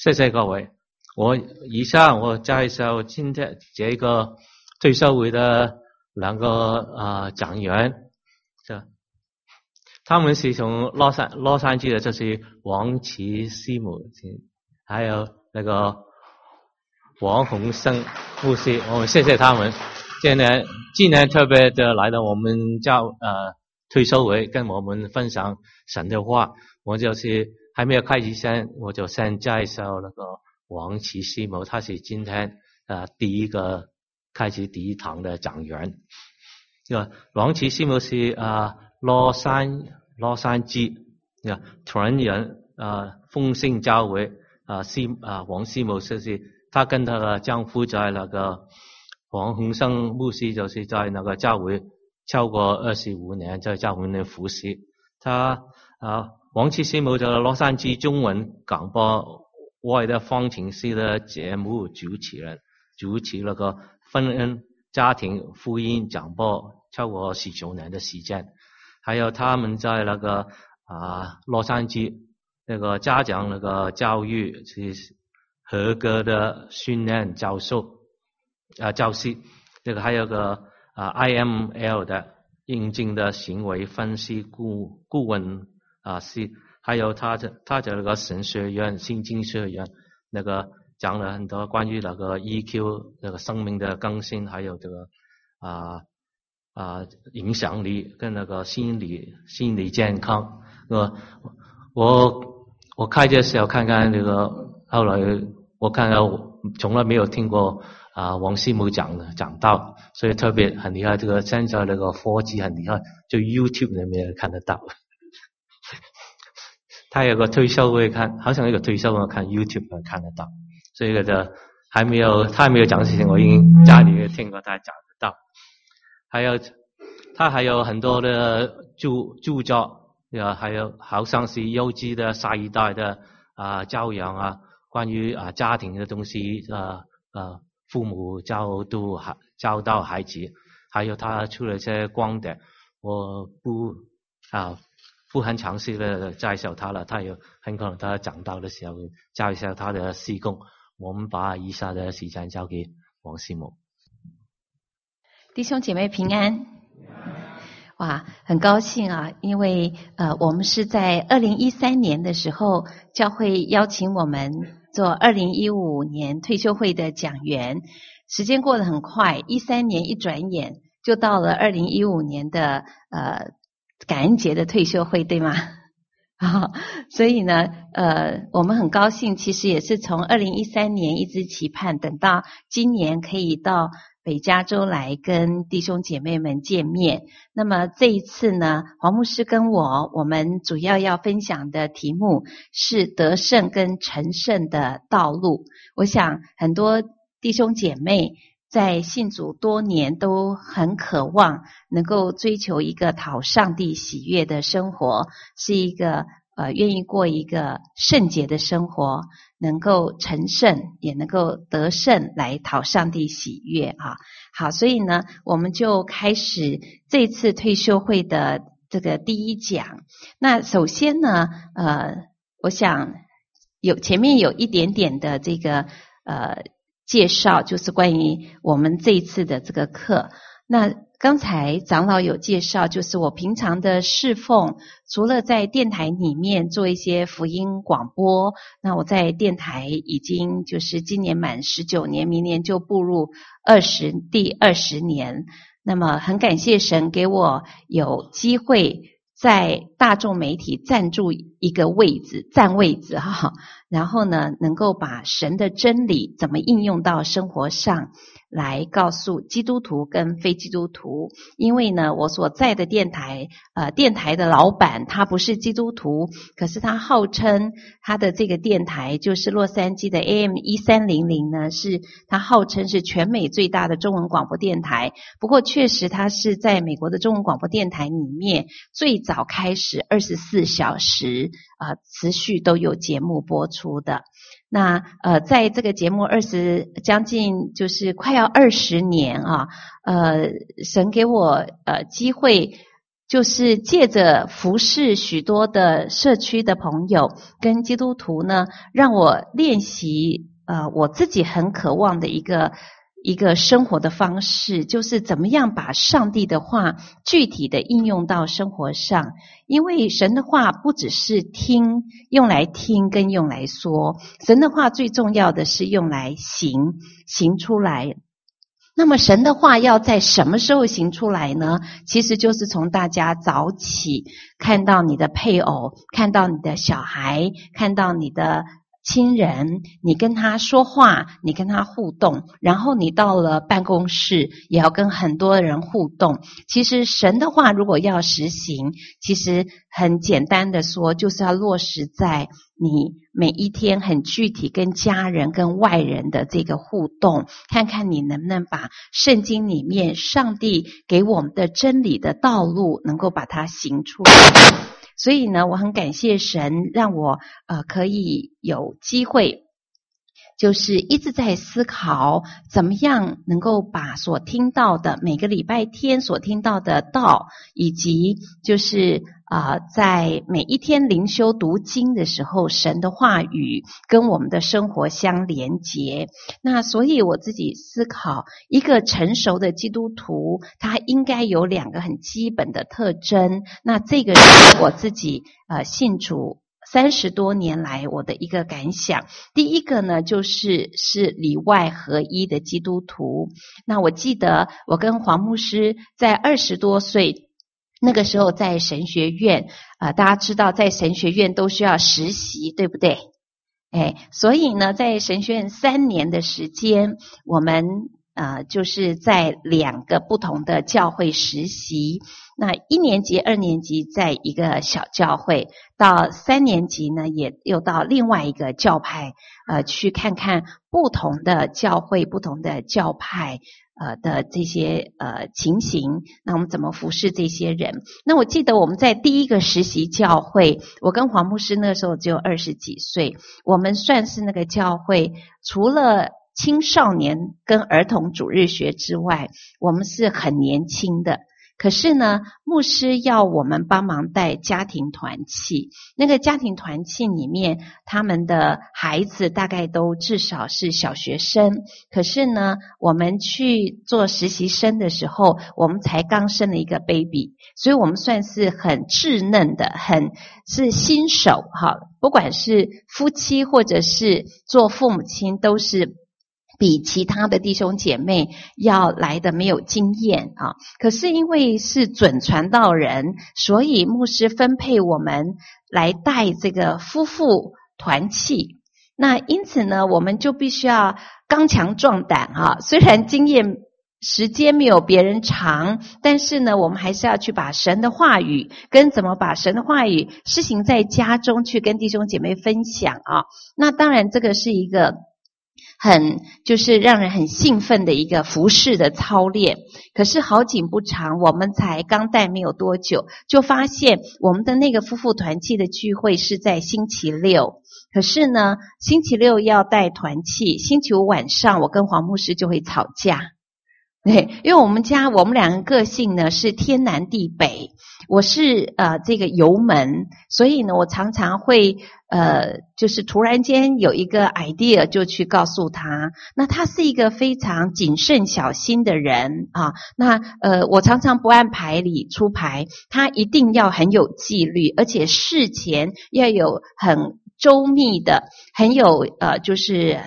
谢谢各位。以下我介绍今天这个退休会的两个讲员，他们是从洛杉矶的，就是王琦师母，还有那个王洪生牧师，我们谢谢他们今年特别的来到我们退休会，跟我们分享神的话。我就是还没有开始先，我就先介绍那个王琦师母，他是今天第一个开始第一堂的讲员。王琦师母是洛杉矶团人丰盛教会王师母就是她跟她的丈夫在那个王洪生牧师，就是在那个教会超过25年，在教会内服侍。他王琦师母在洛杉矶中文广播外的方程式的节目主持那个婚姻家庭福音讲播超过19年的时间。还有他们在那个洛杉矶那个家长那个教育是合格的训练教师，这个还有个IML 的应尽的行为分析顾问是，还有他的那个神学院新经学院那个讲了很多关于那个 EQ 那个生命的更新，还有这个影响力跟那个心理健康。我开的时候看看这个，后来我看到我从来没有听过王师母讲到，所以特别很厉害。这个现在那个科技很厉害，就 YouTube 里面看得到。他有个退休会看，好像有个退休会看 YouTube 看得到，所以他还没有讲事情，我已经家里听过他讲得到。他还有很多的著作，还有好像是优质的下一代的教养关于家庭的东西父母教导孩子，还有他出了一些观点，我不很详细的介绍他了，他有很可能他讲到的时候介绍他的事工。我们把以下的时间交给王师母。 弟兄姐妹平安。哇，很高兴因为我们是在2013年的时候，教会邀请我们做2015年退休会的讲员。时间过得很快，13年一转眼就到了2015年的感恩节的退休会，对吗？所以呢我们很高兴，其实也是从2013年一直期盼，等到今年可以到北加州来跟弟兄姐妹们见面。那么这一次呢，黄牧师跟我们主要分享的题目是得胜跟成圣的道路。我想很多弟兄姐妹在信主多年都很渴望能够追求一个讨上帝喜悦的生活，是一个愿意过一个圣洁的生活，能够成圣也能够得胜来讨上帝喜悦好，所以呢我们就开始这次退休会的这个第一讲。那首先呢我想前面有一点点的这个介绍，就是关于我们这一次的这个课。那刚才长老有介绍，就是我平常的侍奉，除了在电台里面做一些福音广播，那我在电台已经就是今年满19年，明年就步入第20年。那么很感谢神给我有机会在大众媒体站位置然后呢能够把神的真理怎么应用到生活上来告诉基督徒跟非基督徒。因为呢我所在的电台的老板他不是基督徒，可是他号称他的这个电台就是洛杉矶的 AM1300 呢，是他号称是全美最大的中文广播电台。不过确实他是在美国的中文广播电台里面最早开始24小时持续都有节目播出的。那在这个节目将近就是快要20年神给我机会就是借着服侍许多的社区的朋友跟基督徒呢，让我练习我自己很渴望的一个生活的方式，就是怎么样把上帝的话具体的应用到生活上。因为神的话不只是听，用来听跟用来说，神的话最重要的是用来行出来。那么神的话要在什么时候行出来呢？其实就是从大家早起，看到你的配偶，看到你的小孩，看到你的亲人，你跟他说话，你跟他互动，然后你到了办公室也要跟很多人互动。其实神的话如果要实行，其实很简单的说，就是要落实在你每一天很具体跟家人跟外人的这个互动，看看你能不能把圣经里面上帝给我们的真理的道路能够把它行出来。所以呢，我很感谢神让我可以有机会，就是一直在思考怎么样能够把所听到的每个礼拜天所听到的道，以及就是在每一天灵修读经的时候，神的话语跟我们的生活相连结。那所以我自己思考，一个成熟的基督徒他应该有2个很基本的特征。那这个是我自己信主30多年来我的一个感想。第一个呢，就是里外合一的基督徒。那我记得我跟黄牧师在20多岁那个时候在神学院大家知道在神学院都需要实习，对不对？所以呢在神学院3年的时间，我们就是在2个不同的教会实习。那1年级2年级在一个小教会，到3年级呢也又到另外一个教派去看看不同的教会不同的教派的这些情形，那我们怎么服侍这些人。那我记得我们在第一个实习教会，我跟黄牧师那时候只有20几岁，我们算是那个教会除了青少年跟儿童主日学之外，我们是很年轻的。可是呢，牧师要我们帮忙带家庭团契，那个家庭团契里面，他们的孩子大概都至少是小学生。可是呢，我们去做实习生的时候，我们才刚生了一个 baby， 所以我们算是很稚嫩的，是新手哈。不管是夫妻或者是做父母亲，都是比其他的弟兄姐妹要来的没有经验啊。可是因为是准传道人，所以牧师分配我们来带这个夫妇团契。那因此呢，我们就必须要刚强壮胆啊。虽然经验时间没有别人长，但是呢，我们还是要去把神的话语跟怎么把神的话语施行在家中去跟弟兄姐妹分享啊。那当然这个是一个就是让人很兴奋的一个服事的操练。可是好景不长，我们才刚带没有多久，就发现我们的那个夫妇团契的聚会是在星期六。可是呢，星期六要带团契，星期五晚上我跟黄牧师就会吵架。对，因为我们2个个性呢是天南地北，我是这个油门，所以呢我常常会就是突然间有一个 idea 就去告诉他。那他是一个非常谨慎小心的人啊。那我常常不按牌理出牌，他一定要很有纪律，而且事前要有很周密的，很有就是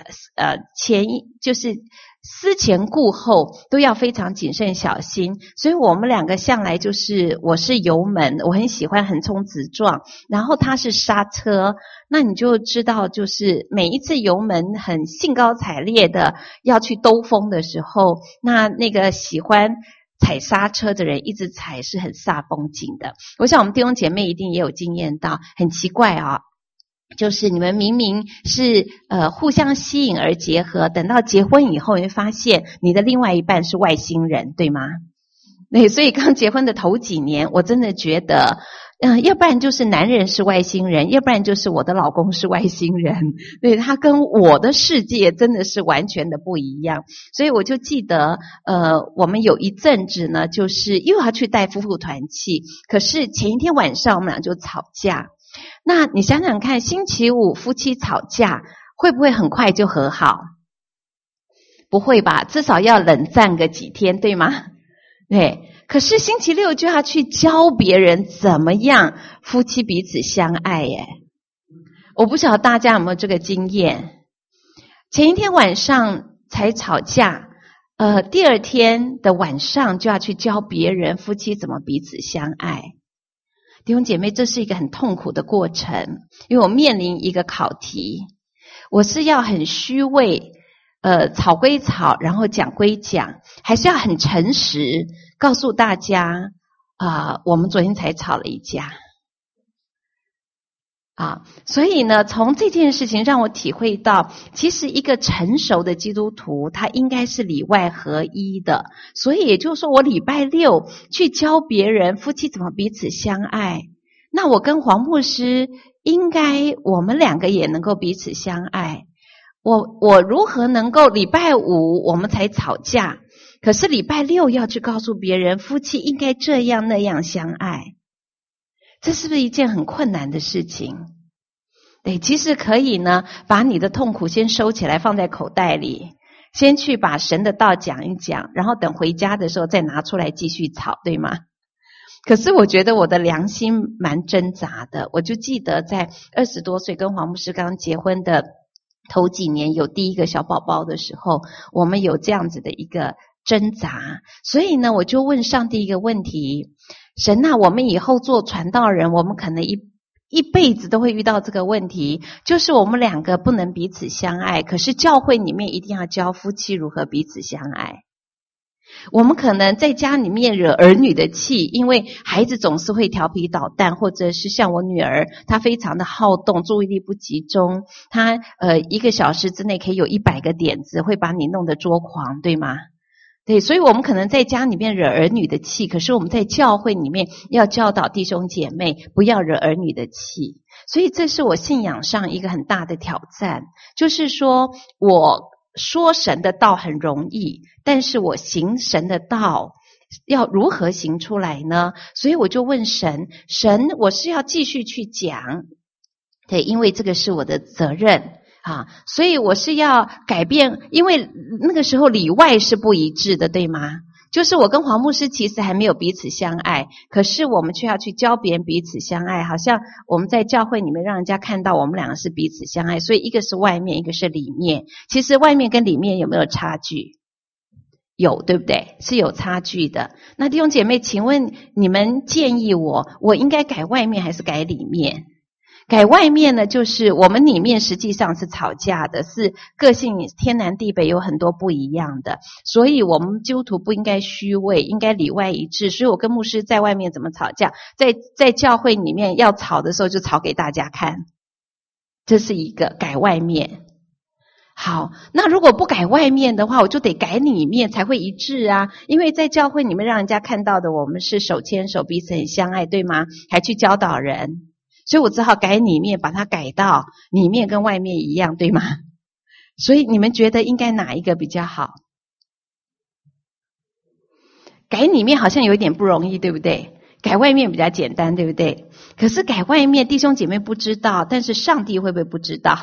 思前顾后，都要非常谨慎小心。所以我们2个向来就是我是油门，我很喜欢横冲直撞，然后他是刹车。那你就知道，就是每一次油门很兴高采烈的要去兜风的时候，那个喜欢踩刹车的人一直踩是很煞风景的。我想我们弟兄姐妹一定也有经验到，很奇怪啊。就是你们明明是互相吸引而结合，等到结婚以后，你会发现你的另外一半是外星人，对吗？所以刚结婚的头几年，我真的觉得要不然就是男人是外星人，要不然就是我的老公是外星人，对，他跟我的世界真的是完全的不一样。所以我就记得我们有一阵子呢，就是又要去带夫妇团契，可是前一天晚上我们俩就吵架。那你想想看，星期五夫妻吵架会不会很快就和好？不会吧，至少要冷战个几天，对吗？对。可是星期六就要去教别人怎么样夫妻彼此相爱耶。我不晓得大家有没有这个经验，前一天晚上才吵架，第二天的晚上就要去教别人夫妻怎么彼此相爱。弟兄姐妹，这是一个很痛苦的过程，因为我面临一个考题，我是要很虚伪，吵归吵，然后讲归讲，还是要很诚实告诉大家我们昨天才吵了一架所以呢，从这件事情让我体会到，其实一个成熟的基督徒他应该是里外合一的。所以也就是说，我礼拜六去教别人夫妻怎么彼此相爱，那我跟黄牧师应该我们两个也能够彼此相爱。我如何能够礼拜五我们才吵架，可是礼拜六要去告诉别人夫妻应该这样那样相爱，这是不是一件很困难的事情？对，其实可以呢，把你的痛苦先收起来放在口袋里，先去把神的道讲一讲，然后等回家的时候再拿出来继续吵，对吗？可是我觉得我的良心蛮挣扎的，我就记得在20多岁跟黄牧师刚结婚的头几年，有第一个小宝宝的时候，我们有这样子的一个挣扎。所以呢，我就问上帝一个问题，神啊，我们以后做传道人，我们可能一辈子都会遇到这个问题，就是我们两个不能彼此相爱，可是教会里面一定要教夫妻如何彼此相爱。我们可能在家里面惹儿女的气，因为孩子总是会调皮捣蛋，或者是像我女儿，她非常的好动，注意力不集中，她1个小时之内可以有100个点子，会把你弄得捉狂，对吗？对，所以我们可能在家里面惹儿女的气，可是我们在教会里面要教导弟兄姐妹不要惹儿女的气。所以这是我信仰上一个很大的挑战，就是说我说神的道很容易，但是我行神的道要如何行出来呢？所以我就问神，我是要继续去讲，对，因为这个是我的责任所以我是要改变，因为那个时候里外是不一致的，对吗？就是我跟黄牧师其实还没有彼此相爱，可是我们却要去教别人彼此相爱，好像我们在教会里面让人家看到我们两个是彼此相爱，所以一个是外面，一个是里面。其实外面跟里面有没有差距？有，对不对？是有差距的。那弟兄姐妹，请问你们建议我应该改外面还是改里面？改外面呢，就是我们里面实际上是吵架的，是个性天南地北，有很多不一样的，所以我们基督徒不应该虚伪，应该里外一致。所以我跟牧师在外面怎么吵架，在教会里面要吵的时候就吵给大家看，这是一个改外面。好，那如果不改外面的话，我就得改里面才会一致啊。因为在教会里面让人家看到的我们是手牵手彼此很相爱，对吗？还去教导人，所以我只好改里面，把它改到里面跟外面一样，对吗？所以你们觉得应该哪一个比较好？改里面好像有一点不容易，对不对？改外面比较简单，对不对？可是改外面弟兄姐妹不知道，但是上帝会不会不知道？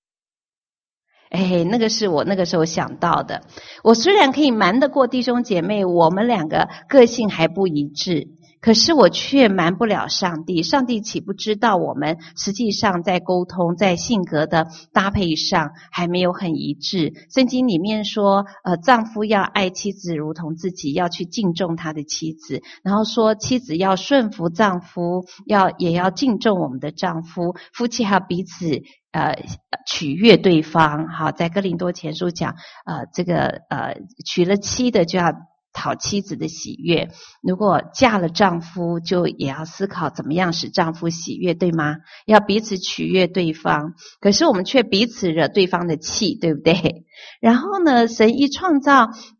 那个是我那个时候想到的。我虽然可以瞒得过弟兄姐妹，我们两个个性还不一致，可是我却瞒不了上帝。上帝岂不知道我们实际上在沟通，在性格的搭配上还没有很一致。圣经里面说丈夫要爱妻子如同自己，要去敬重他的妻子，然后说妻子要顺服丈夫，也要敬重我们的丈夫，夫妻还要彼此取悦对方。好，在哥林多前书讲娶了妻的就要讨妻子的喜悦，如果嫁了丈夫就也要思考怎么样使丈夫喜悦，对吗？要彼此取悦对方，可是我们却彼此惹对方的气，对不对？然后呢，神一创造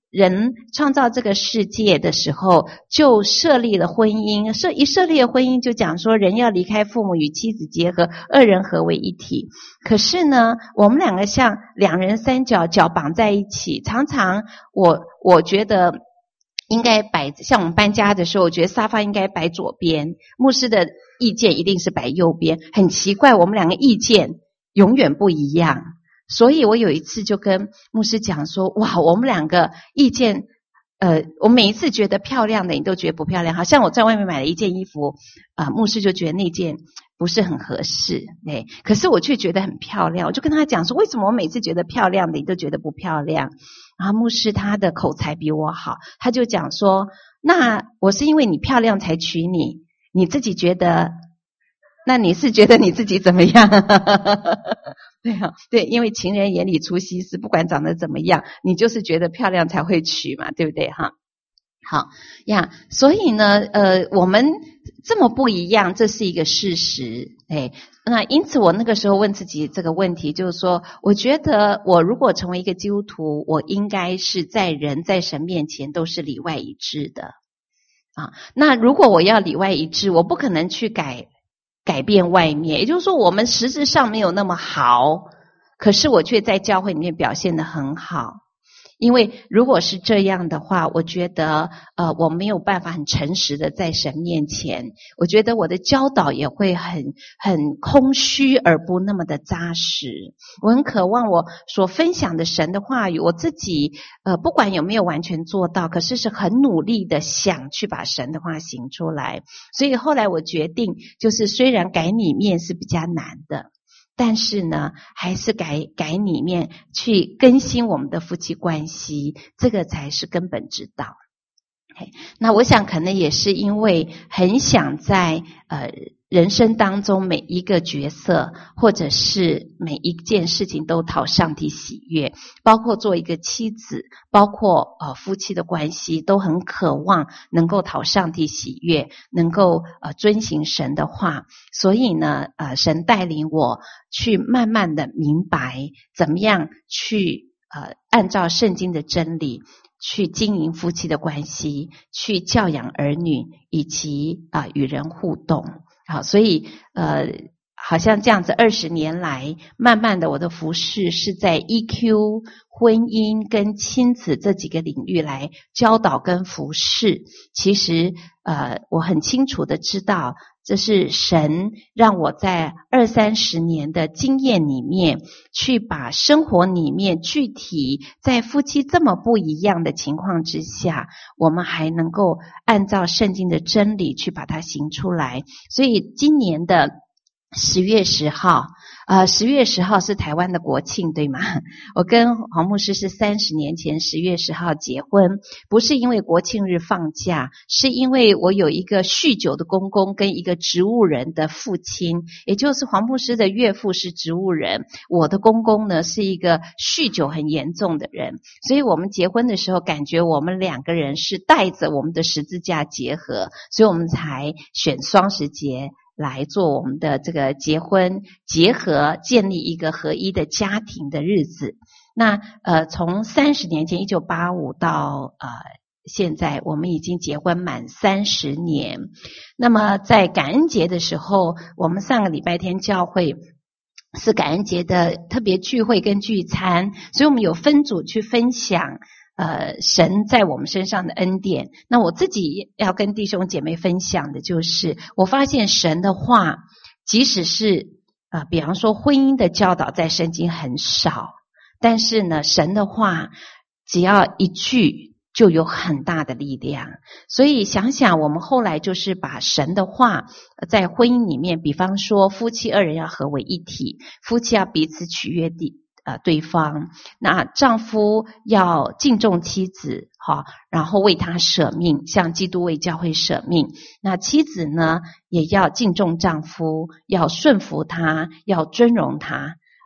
人创造这个世界的时候，就设立了婚姻，设立了婚姻，就讲说人要离开父母与妻子结合，二人合为一体。可是呢，我们两个像两人三脚，脚绑在一起，常常我觉得应该像我们搬家的时候，我觉得沙发应该摆左边，牧师的意见一定是摆右边，很奇怪，我们两个意见永远不一样。所以我有一次就跟牧师讲说，哇，我们两个意见，我每一次觉得漂亮的你都觉得不漂亮，好像我在外面买了一件衣服，牧师就觉得那件不是很合适，对，可是我却觉得很漂亮，我就跟他讲说，为什么我每次觉得漂亮的你都觉得不漂亮？然后牧师他的口才比我好，他就讲说，那我是因为你漂亮才娶你，你自己觉得，那你是觉得你自己怎么样？对啊，对，因为情人眼里出西施，不管长得怎么样，你就是觉得漂亮才会娶嘛，对不对哈？好呀，所以呢，我们这么不一样，这是一个事实。那因此我那个时候问自己这个问题，就是说，我觉得我如果成为一个基督徒，我应该是在人在神面前都是里外一致的啊。那如果我要里外一致，我不可能去改变外面，也就是说我们实质上没有那么好，可是我却在教会里面表现得很好。因为如果是这样的话，我觉得我没有办法很诚实的在神面前，我觉得我的教导也会很空虚而不那么的扎实。我很渴望我所分享的神的话语，我自己不管有没有完全做到，可是很努力的想去把神的话行出来。所以后来我决定，就是虽然改里面是比较难的，但是呢，还是改里面去更新我们的夫妻关系，这个才是根本之道。那我想可能也是因为很想在人生当中每一个角色或者是每一件事情都讨上帝喜悦，包括做一个妻子，包括夫妻的关系，都很渴望能够讨上帝喜悦，能够遵行神的话。所以呢神带领我去慢慢的明白怎么样去按照圣经的真理去经营夫妻的关系，去教养儿女，以及与人互动。好，所以好像这样子20年来，慢慢的我的服事是在 EQ、婚姻跟亲子这几个领域来教导跟服事。其实我很清楚的知道，这是神让我在20-30年的经验里面，去把生活里面具体在夫妻这么不一样的情况之下，我们还能够按照圣经的真理去把它行出来。所以今年的10月10号，10月10号是台湾的国庆，对吗？我跟黄牧师是30年前10月10号结婚，不是因为国庆日放假，是因为我有一个酗酒的公公跟一个植物人的父亲，也就是黄牧师的岳父是植物人，我的公公呢是一个酗酒很严重的人，所以我们结婚的时候感觉我们两个人是带着我们的十字架结合，所以我们才选双十节来做我们的这个结婚结合，建立一个合一的家庭的日子。那从30年前1985到现在，我们已经结婚满30年。那么在感恩节的时候，我们上个礼拜天教会是感恩节的特别聚会跟聚餐，所以我们有分组去分享神在我们身上的恩典。那我自己要跟弟兄姐妹分享的就是，我发现神的话，即使是比方说婚姻的教导在圣经很少，但是呢，神的话只要一句就有很大的力量。所以想想我们后来就是把神的话在婚姻里面，比方说夫妻二人要合为一体，夫妻要彼此取悦对方，那丈夫要敬重妻子，然后为他舍命，像基督为教会舍命。那妻子呢，也要敬重丈夫，要顺服他，要尊荣他。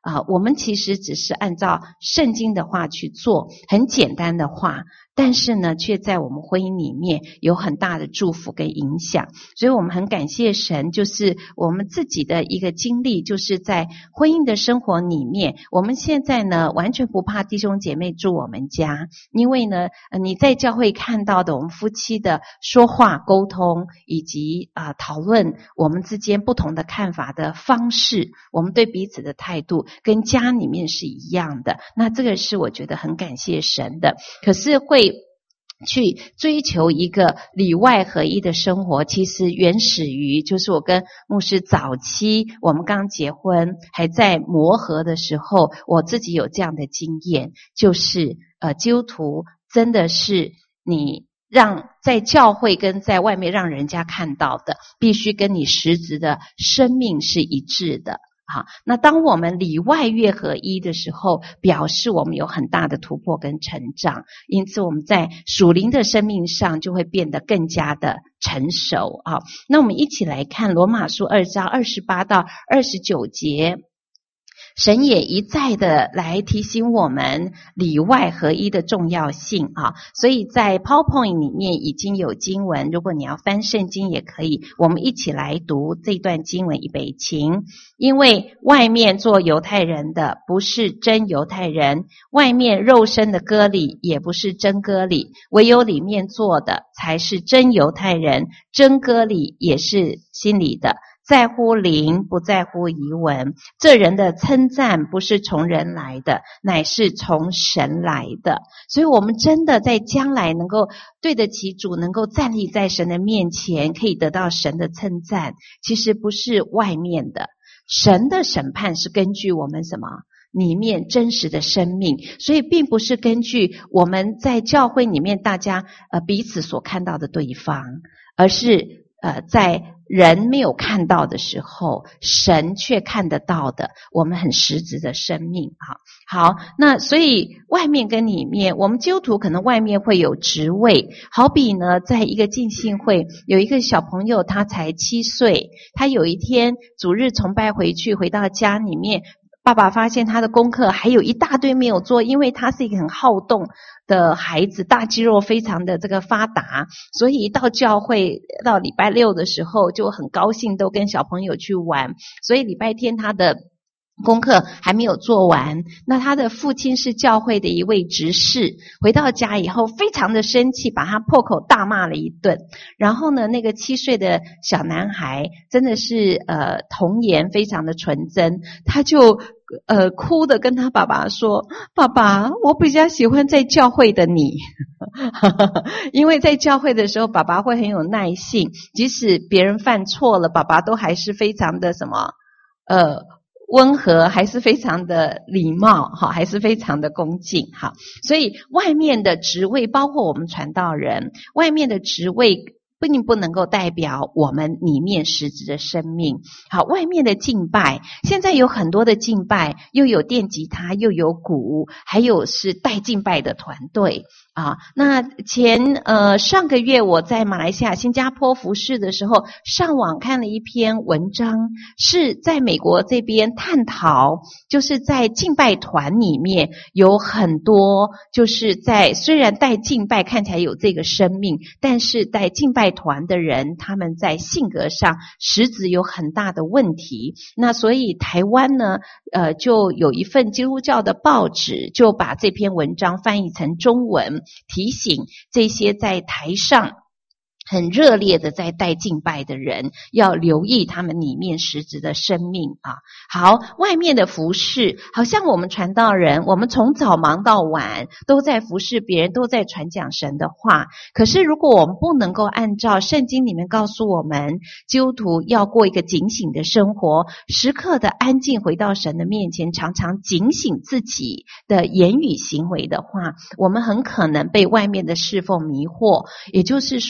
我们其实只是按照圣经的话去做，很简单的话，但是呢，却在我们婚姻里面有很大的祝福跟影响。所以我们很感谢神，就是我们自己的一个经历，就是在婚姻的生活里面，我们现在呢完全不怕弟兄姐妹住我们家，因为呢你在教会看到的我们夫妻的说话沟通，以及讨论我们之间不同的看法的方式，我们对彼此的态度跟家里面是一样的。那这个是我觉得很感谢神的。可是会去追求一个里外合一的生活，其实原始于就是我跟牧师早期我们刚结婚还在磨合的时候，我自己有这样的经验，就是基督徒真的是你让在教会跟在外面让人家看到的必须跟你实质的生命是一致的。好，那当我们里外越合一的时候，表示我们有很大的突破跟成长，因此我们在属灵的生命上就会变得更加的成熟啊。那我们一起来看罗马书2章28到29节。神也一再的来提醒我们里外合一的重要性啊，所以在 PowerPoint 里面已经有经文，如果你要翻圣经也可以，我们一起来读这段经文，预备请。因为外面做犹太人的不是真犹太人，外面肉身的割礼也不是真割礼，唯有里面做的才是真犹太人，真割礼也是心里的，在乎灵，不在乎仪文。这人的称赞不是从人来的，乃是从神来的。所以我们真的在将来能够对得起主，能够站立在神的面前，可以得到神的称赞，其实不是外面的。神的审判是根据我们什么？里面真实的生命，所以并不是根据我们在教会里面大家彼此所看到的对方，而是在人没有看到的时候，神却看得到的我们很实质的生命。好，那所以外面跟里面，我们基督徒可能外面会有职位，好比呢在一个浸信会有一个小朋友，他才7岁，他有一天主日崇拜回到家里面，爸爸发现他的功课还有一大堆没有做，因为他是一个很好动的孩子，大肌肉非常的这个发达，所以一到教会到礼拜6的时候就很高兴，都跟小朋友去玩，所以礼拜天他的功课还没有做完。那他的父亲是教会的一位执事，回到家以后非常的生气，把他破口大骂了一顿。然后呢，那个7岁的小男孩真的是童言非常的纯真，他就哭的跟他爸爸说，爸爸，我比较喜欢在教会的你因为在教会的时候爸爸会很有耐性，即使别人犯错了，爸爸都还是非常的什么温和，还是非常的礼貌，还是非常的恭敬。所以外面的职位，包括我们传道人，外面的职位并不能够代表我们里面实质的生命。好，外面的敬拜，现在有很多的敬拜，又有电吉他，又有鼓，还有是带敬拜的团队啊。那上个月我在马来西亚、新加坡服事的时候，上网看了一篇文章，是在美国这边探讨，就是在敬拜团里面有很多，就是在虽然带敬拜看起来有这个生命，但是带敬拜团的人，他们在性格上实质有很大的问题。那所以台湾呢就有一份基督教的报纸，就把这篇文章翻译成中文，提醒这些在台上很热烈的在带敬拜的人，要留意他们里面实质的生命啊。好，外面的服事，好像我们传道人，我们从早忙到晚，都在服事别人，都在传讲神的话。可是如果我们不能够按照圣经里面告诉我们，基督徒要过一个警醒的生活，时刻的安静回到神的面前，常常警醒自己的言语行为的话，我们很可能被外面的侍奉迷惑。也就是说，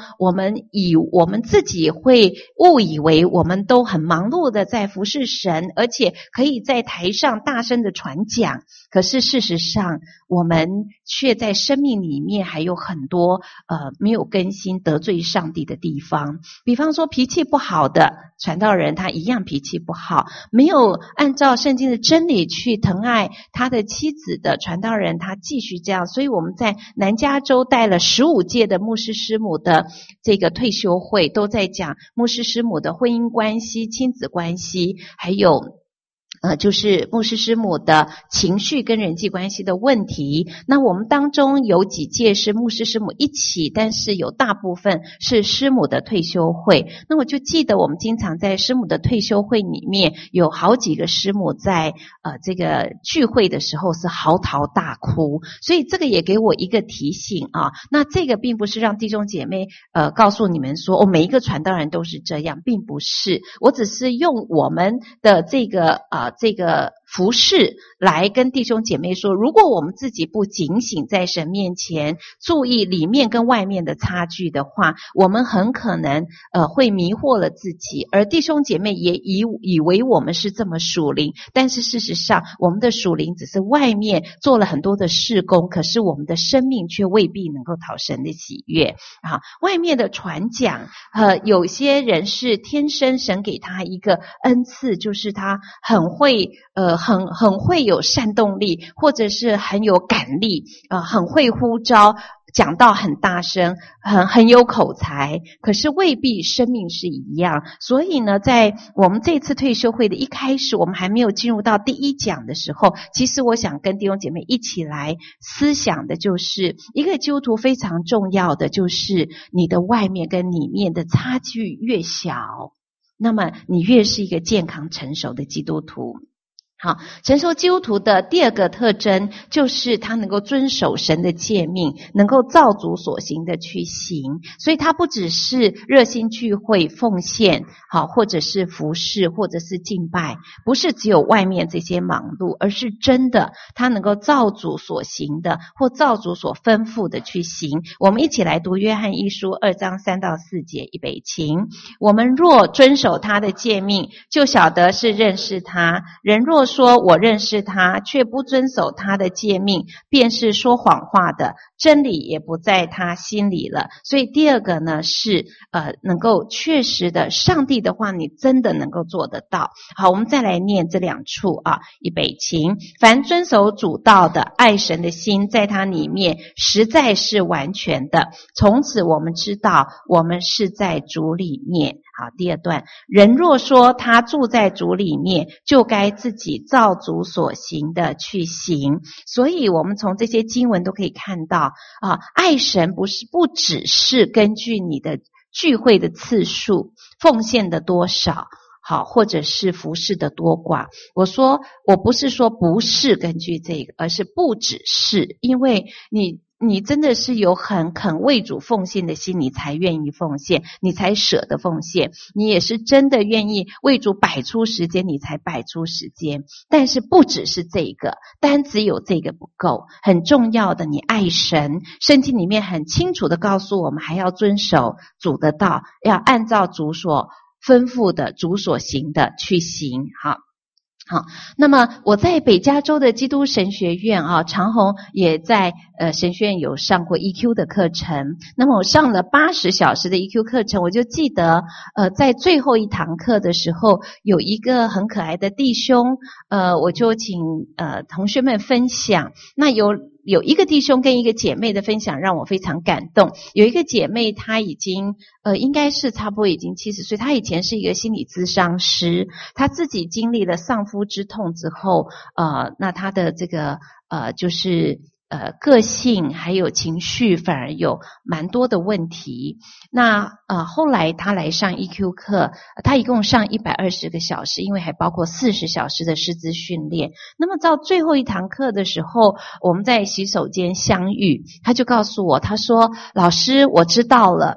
我们自己会误以为我们都很忙碌的在服侍神，而且可以在台上大声的传讲，可是事实上我们却在生命里面还有很多没有更新得罪上帝的地方。比方说脾气不好的传道人，他一样脾气不好，没有按照圣经的真理去疼爱他的妻子的传道人，他继续这样。所以我们在南加州带了15届的牧师师母的这个退休会，都在讲牧师师母的婚姻关系、亲子关系，还有就是牧师师母的情绪跟人际关系的问题。那我们当中有几届是牧师师母一起，但是有大部分是师母的退休会。那我就记得我们经常在师母的退休会里面，有好几个师母在这个聚会的时候是嚎啕大哭，所以这个也给我一个提醒啊。那这个并不是让弟兄姐妹告诉你们说每一个传道人都是这样，并不是，我只是用我们的这个服事来跟弟兄姐妹说，如果我们自己不警醒在神面前注意里面跟外面的差距的话，我们很可能会迷惑了自己，而弟兄姐妹也以为我们是这么属灵，但是事实上我们的属灵只是外面做了很多的事工，可是我们的生命却未必能够讨神的喜悦啊。外面的传讲有些人是天生神给他一个恩赐，就是他很会有煽动力，或者是很有感力，很会呼召，讲道很大声，很有口才，可是未必生命是一样。所以呢，在我们这次退休会的一开始，我们还没有进入到第一讲的时候，其实我想跟弟兄姐妹一起来思想的就是一个基督徒非常重要的就是你的外面跟里面的差距越小，那么你越是一个健康成熟的基督徒。好，成熟基督徒的第二个特征就是他能够遵守神的诫命，能够照主所行的去行。所以他不只是热心聚会奉献，好，或者是服侍，或者是敬拜，不是只有外面这些忙碌，而是真的他能够照主所行的，或照主所吩咐的去行。我们一起来读约翰一书2章3到4节，预备起。我们若遵守他的诫命，就晓得是认识他。人若说我认识他，却不遵守他的诫命，便是说谎话的，真理也不在他心里了。所以第二个呢是能够确实的上帝的话你真的能够做得到。好，我们再来念这两处啊，预备起。凡遵守主道的，爱神的心在他里面实在是完全的，从此我们知道我们是在主里面。好，第二段，人若说他住在主里面，就该自己照主所行的去行。所以我们从这些经文都可以看到爱神不只是根据你的聚会的次数、奉献的多少，好，或者是服事的多寡。我不是说不是根据这个，而是不只是，因为你真的是有很肯为主奉献的心，你才愿意奉献，你才舍得奉献，你也是真的愿意为主摆出时间，你才摆出时间。但是不只是这个，单只有这个不够，很重要的你爱神，圣经里面很清楚的告诉我们，还要遵守主的道，要按照主所吩咐的、主所行的去行。好，那么我在北加州的基督神学院长虹也在神学院有上过 EQ 的课程。那么我上了80小时的 EQ 课程，我就记得在最后一堂课的时候，有一个很可爱的弟兄，我就请同学们分享。那有一个弟兄跟一个姐妹的分享让我非常感动。有一个姐妹她已经应该是差不多已经70岁，她以前是一个心理咨商师，她自己经历了丧夫之痛之后那她的这个就是个性还有情绪反而有蛮多的问题。那后来他来上 EQ 课，他一共上120个小时，因为还包括40小时的师资训练。那么到最后一堂课的时候，我们在洗手间相遇，他就告诉我，他说老师我知道了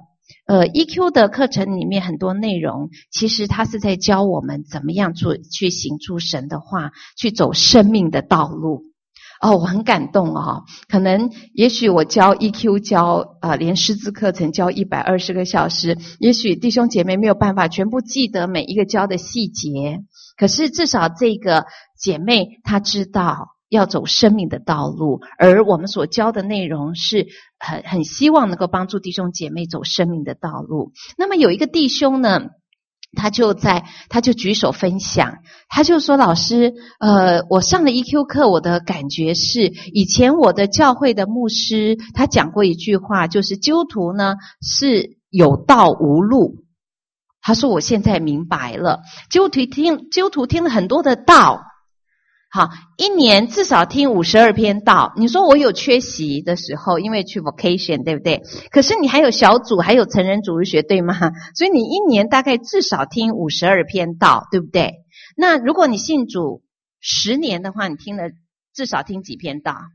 EQ 的课程里面很多内容，其实他是在教我们怎么样去行出神的话，去走生命的道路。 我很感动哦。可能也许我教 EQ 教连师资课程教120个小时，也许弟兄姐妹没有办法全部记得每一个教的细节，可是至少这个姐妹她知道要走生命的道路，而我们所教的内容是很希望能够帮助弟兄姐妹走生命的道路。那么有一个弟兄呢，他就举手分享，他就说老师，我上了 EQ 课，我的感觉是，以前我的教会的牧师他讲过一句话，就是基督徒呢是有道无路。他说我现在明白了，基督徒听了很多的道，好，一年至少听52篇道。你说我有缺席的时候，因为去 vacation， 对不对？可是你还有小组，还有成人主日学，对吗？所以你一年大概至少听52篇道，对不对？那如果你信主10年的话，你至少听几篇道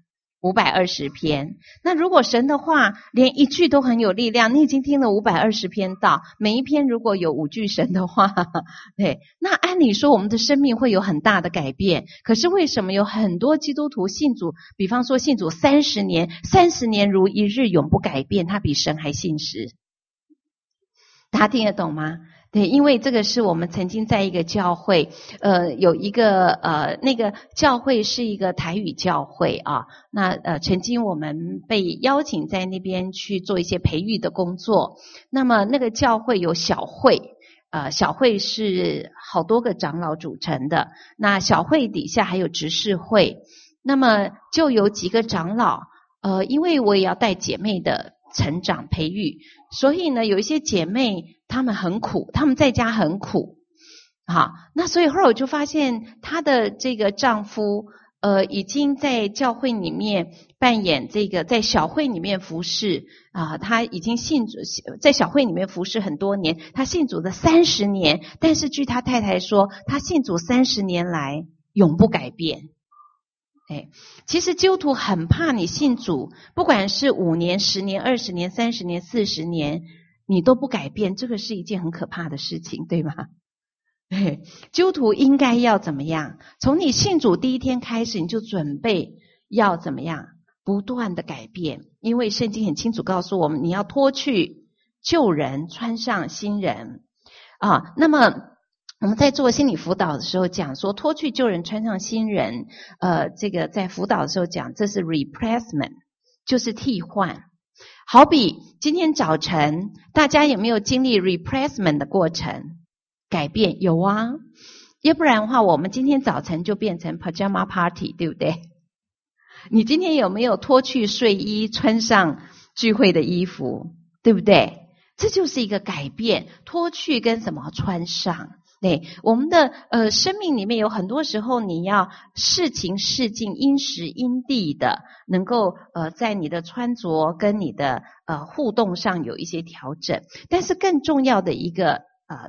？520篇。那如果神的话连一句都很有力量，你已经听了520篇道，每一篇如果有5句神的话，对，那按理说我们的生命会有很大的改变。可是为什么有很多基督徒信主，比方说信主30年如一日永不改变，他比神还信实？大家听得懂吗？对，因为这个是我们曾经在一个教会，有一个那个教会是一个台语教会啊。那曾经我们被邀请在那边去做一些培育的工作。那么那个教会有小会，小会是好多个长老组成的。那小会底下还有执事会，那么就有几个长老，因为我也要带姐妹的成长培育，所以呢有一些姐妹她们很苦，她们在家很苦。好，那所以后来我就发现她的这个丈夫已经在教会里面扮演这个，在小会里面服侍他已经信主，在小会里面服侍很多年，他信主的30年，但是据他太太说，他信主30年来永不改变。其实基督徒很怕你信主，不管是5年、10年、20年、30年、40年，你都不改变，这个是一件很可怕的事情，对吗？基督徒应该要怎么样？从你信主第一天开始，你就准备要怎么样？不断的改变，因为圣经很清楚告诉我们，你要脱去旧人，穿上新人那么我们在做心理辅导的时候讲说，脱去旧人穿上新人，这个在辅导的时候讲，这是 replacement， 就是替换。好比今天早晨大家有没有经历 replacement 的过程？改变有啊，要不然的话我们今天早晨就变成 pajama party， 对不对？你今天有没有脱去睡衣穿上聚会的衣服，对不对？这就是一个改变，脱去跟什么穿上。对，我们的生命里面有很多时候你要事情事境因时因地的能够在你的穿着跟你的互动上有一些调整。但是更重要的一个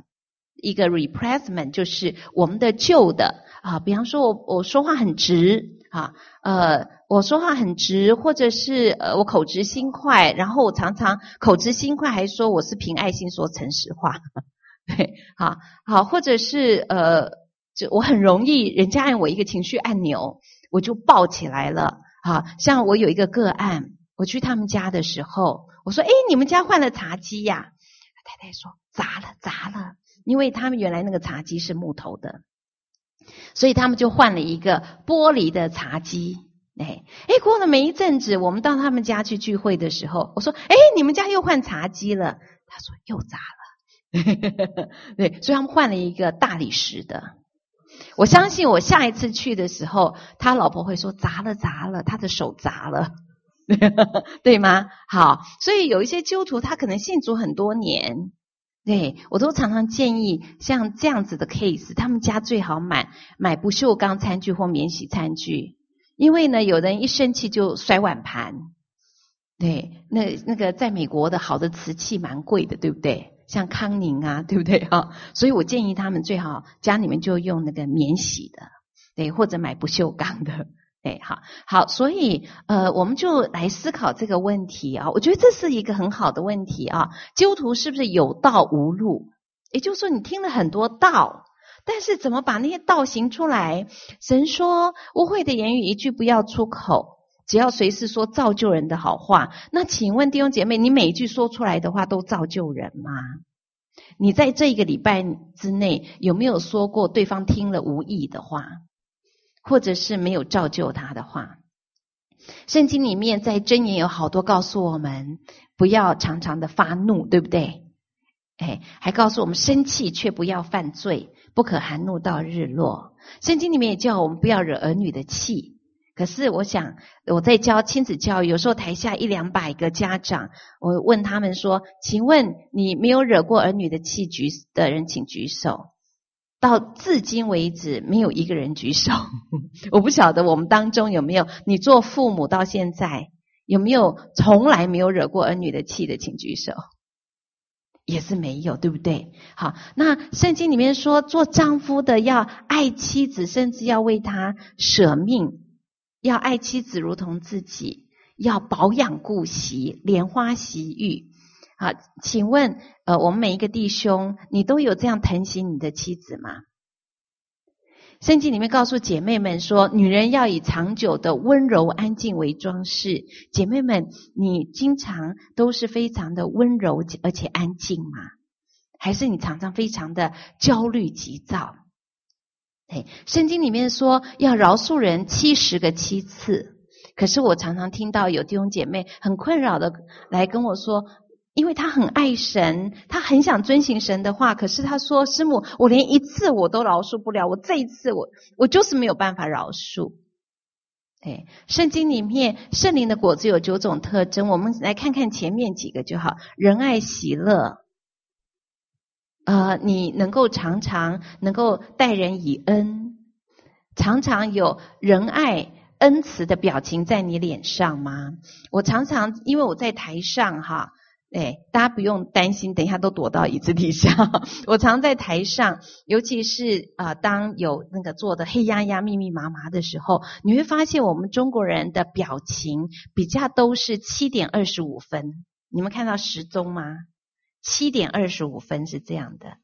replacement 就是我们的旧的比方说我说话很直我说话很直，或者是我口直心快，然后我常常口直心快还说我是凭爱心说诚实话对，好，或者是就我很容易人家按我一个情绪按钮我就爆起来了像我有一个个案，我去他们家的时候，我说你们家换了茶几呀？太太说砸了，因为他们原来那个茶几是木头的，所以他们就换了一个玻璃的茶几。过了没一阵子，我们到他们家去聚会的时候，我说你们家又换茶几了？他说又砸了对，所以他们换了一个大理石的。我相信我下一次去的时候，他老婆会说砸了，他的手砸了对吗？好，所以有一些基督徒他可能信主很多年，对，我都常常建议像这样子的 case， 他们家最好买不锈钢餐具或免洗餐具，因为呢有人一生气就摔碗盘。对，那个在美国的好的瓷器蛮贵的，对不对？像康宁对不对所以我建议他们最好家里面就用那个免洗的，对，或者买不锈钢的。对，好，所以我们就来思考这个问题我觉得这是一个很好的问题基督徒是不是有道无路？也就是说你听了很多道， 但是怎么把那些道行出来？神说污秽的言语一句不要出口，只要随时说造就人的好话。那请问弟兄姐妹，你每一句说出来的话都造就人吗？你在这一个礼拜之内有没有说过对方听了无益的话，或者是没有造就他的话？圣经里面在箴言有好多告诉我们不要常常的发怒，对不对？还告诉我们生气却不要犯罪，不可含怒到日落。圣经里面也叫我们不要惹儿女的气。可是我想我在教亲子教育，有时候台下100-200个家长，我问他们说，请问你没有惹过儿女的气的人请举手。到至今为止没有一个人举手。我不晓得我们当中有没有，你做父母到现在有没有从来没有惹过儿女的气的请举手。也是没有，对不对？好，那圣经里面说做丈夫的要爱妻子，甚至要为她舍命，要爱妻子如同自己，要保养顾惜，莲花惜玉。好，请问我们每一个弟兄，你都有这样疼惜你的妻子吗？圣经里面告诉姐妹们说，女人要以长久的温柔安静为装饰。姐妹们，你经常都是非常的温柔而且安静吗？还是你常常非常的焦虑急躁？圣经里面说要饶恕人70个7次，可是我常常听到有弟兄姐妹很困扰的来跟我说，因为他很爱神，他很想遵行神的话，可是他说，师母，我连1次我都饶恕不了，我这一次我就是没有办法饶恕。圣经里面圣灵的果子有9种特征，我们来看看前面几个就好。仁爱喜乐，你能够常常能够待人以恩，常常有仁爱恩慈的表情在你脸上吗？我常常因为我在台上哈，大家不用担心，等一下都躲到椅子底下。我常在台上，尤其是当有那个做的黑压压密密麻麻的时候，你会发现我们中国人的表情比较都是7点25分。你们看到时钟吗？7点25分是这样的。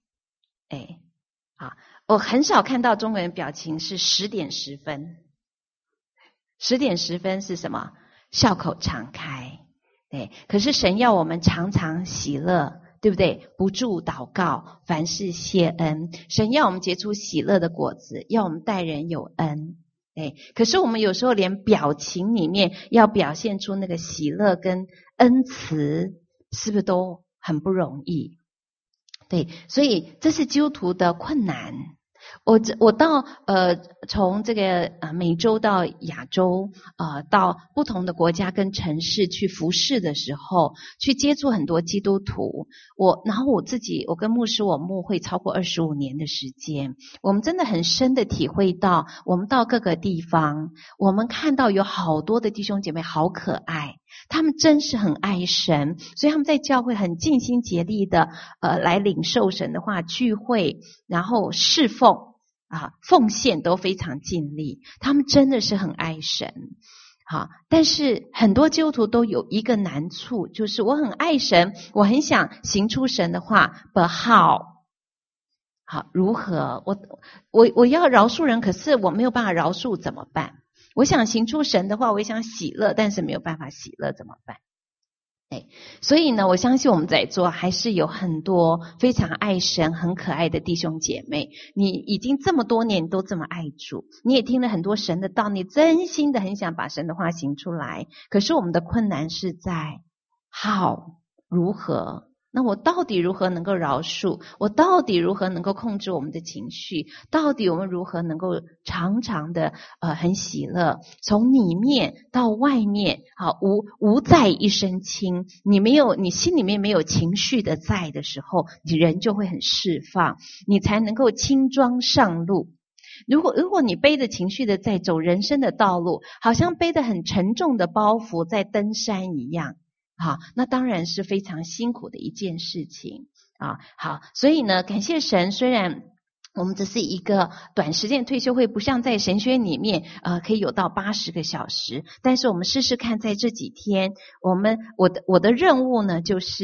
我很少看到中国人表情是10点10分。10点10分是什么？笑口常开。可是神要我们常常喜乐，对不对？不住祷告，凡事谢恩。神要我们结出喜乐的果子，要我们待人有恩。可是我们有时候连表情里面要表现出那个喜乐跟恩慈，是不是都很不容易？对，所以这是基督徒的困难。我到从这个美洲到亚洲到不同的国家跟城市去服侍的时候，去接触很多基督徒。然后我跟牧师我牧会超过25年的时间，我们真的很深的体会到，我们到各个地方，我们看到有好多的弟兄姐妹好可爱，他们真是很爱神，所以他们在教会很尽心竭力的来领受神的话，聚会，然后侍奉奉献都非常尽力，他们真的是很爱神。但是很多基督徒都有一个难处，就是我很爱神，我很想行出神的话 but how？ 如何？我要饶恕人，可是我没有办法饶恕怎么办？我想行出神的话，我也想喜乐，但是没有办法喜乐怎么办？所以呢，我相信我们在座还是有很多非常爱神很可爱的弟兄姐妹，你已经这么多年都这么爱主，你也听了很多神的道，你真心的很想把神的话行出来，可是我们的困难是在 how？ 如何？那我到底如何能够饶恕？我到底如何能够控制我们的情绪？到底我们如何能够常常的很喜乐？从里面到外面，无债一身轻。你心里面没有情绪的债的时候，你人就会很释放，你才能够轻装上路。如果你背着情绪的在走人生的道路，好像背着很沉重的包袱在登山一样。那当然是非常辛苦的一件事情好，所以呢，感谢神，虽然我们只是一个短时间退休会，不像在神学院里面可以有到80个小时，但是我们试试看，在这几天，我的任务呢，就是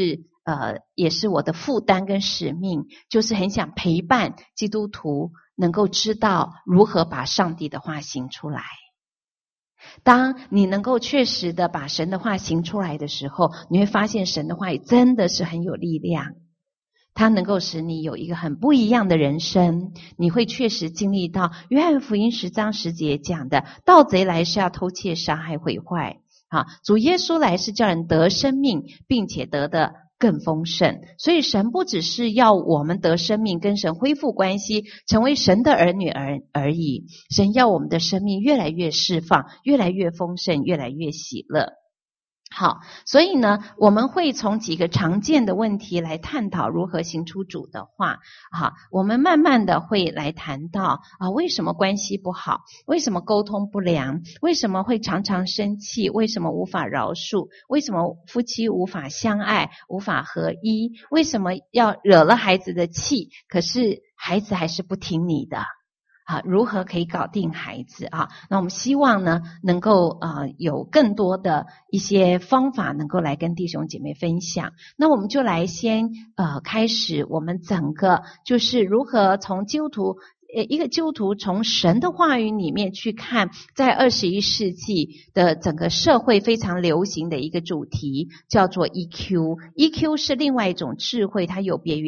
也是我的负担跟使命，就是很想陪伴基督徒能够知道如何把上帝的话行出来。当你能够确实的把神的话行出来的时候，你会发现神的话语真的是很有力量，它能够使你有一个很不一样的人生。你会确实经历到约翰福音10章10节讲的，盗贼来是要偷窃杀害毁坏，主耶稣来是叫人得生命，并且得的更丰盛。所以神不只是要我们得生命，跟神恢复关系，成为神的儿女而已，神要我们的生命越来越释放，越来越丰盛，越来越喜乐。好，所以呢，我们会从几个常见的问题来探讨如何行出主的话。好，我们慢慢的会来谈到为什么关系不好，为什么沟通不良，为什么会常常生气，为什么无法饶恕，为什么夫妻无法相爱，无法合一，为什么要惹了孩子的气，可是孩子还是不听你的。如何可以搞定孩子那我们希望呢能够有更多的一些方法能够来跟弟兄姐妹分享。那我们就来先开始我们整个就是如何从基督徒一个基督徒从神的话语里面去看在21世纪的整个社会非常流行的一个主题，叫做 EQ。EQ 是另外一种智慧，它有别于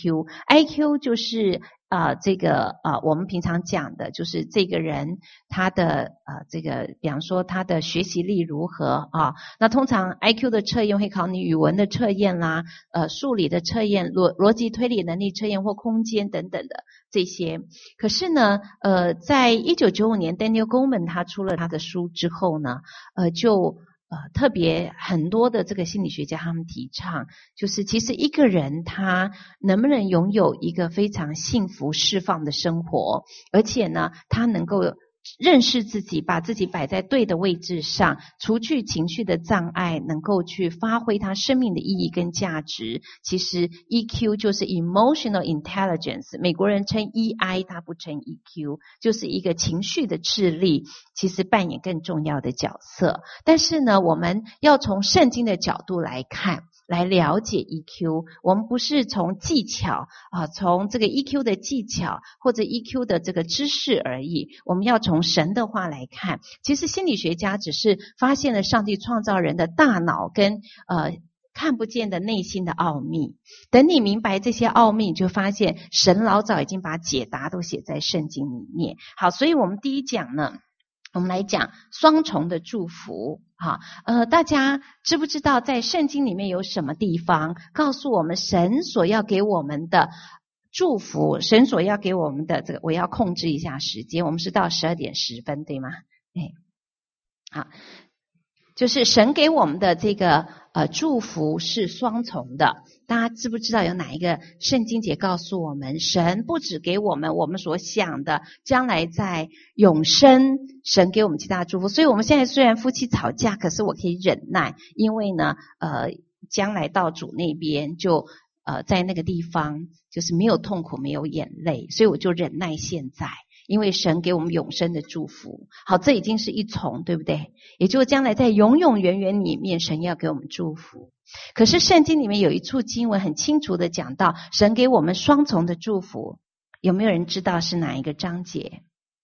IQ。IQ 就是我们平常讲的就是这个人他的比方说他的学习力如何那通常 IQ 的测验会考你语文的测验啦，数理的测验，逻辑推理能力测验或空间等等的这些。可是呢在1995年 Daniel Goleman 他出了他的书之后呢特别很多的这个心理学家他们提倡，就是其实一个人他能不能拥有一个非常幸福释放的生活，而且呢他能够认识自己，把自己摆在对的位置上，除去情绪的障碍，能够去发挥他生命的意义跟价值。其实 EQ 就是 Emotional Intelligence， 美国人称 EI， 他不称 EQ， 就是一个情绪的智力，其实扮演更重要的角色。但是呢我们要从圣经的角度来看，来了解 EQ， 我们不是从技巧从这个 EQ 的技巧或者 EQ 的这个知识而已，我们要从神的话来看。其实心理学家只是发现了上帝创造人的大脑跟看不见的内心的奥秘。等你明白这些奥秘，你就发现神老早已经把解答都写在圣经里面。好，所以我们第一讲呢，我们来讲双重的祝福。大家知不知道在圣经里面有什么地方告诉我们神所要给我们的祝福，神所要给我们的这个，我要控制一下时间，我们是到12点10分对吗？好，就是神给我们的这个祝福是双重的。大家知不知道有哪一个圣经节告诉我们，神不只给我们我们所想的将来在永生，神给我们极大的祝福。所以我们现在虽然夫妻吵架，可是我可以忍耐，因为呢将来到主那边就在那个地方就是没有痛苦没有眼泪，所以我就忍耐现在，因为神给我们永生的祝福。好，这已经是一重，对不对？也就是将来在永永远远里面神要给我们祝福。可是圣经里面有一处经文很清楚的讲到神给我们双重的祝福，有没有人知道是哪一个章节？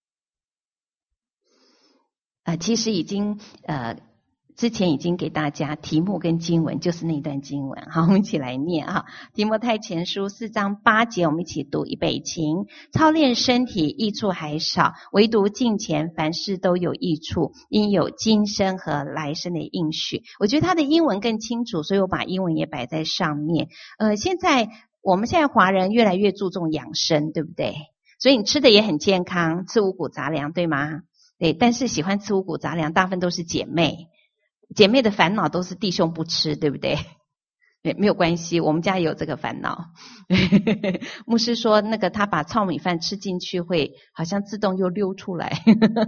其实已经之前已经给大家题目跟经文，就是那段经文。好，我们一起来念提摩太前书4章8节，我们一起读，预备起。操练身体益处还少，唯独敬虔凡事都有益处，因有今生和来生的应许。我觉得他的英文更清楚，所以我把英文也摆在上面。我们现在华人越来越注重养生，对不对？所以你吃的也很健康，吃五谷杂粮，对吗？对，但是喜欢吃五谷杂粮大部分都是姐妹的烦恼都是弟兄不吃，对不对？没有关系，我们家也有这个烦恼。牧师说那个他把糙米饭吃进去会好像自动又溜出来。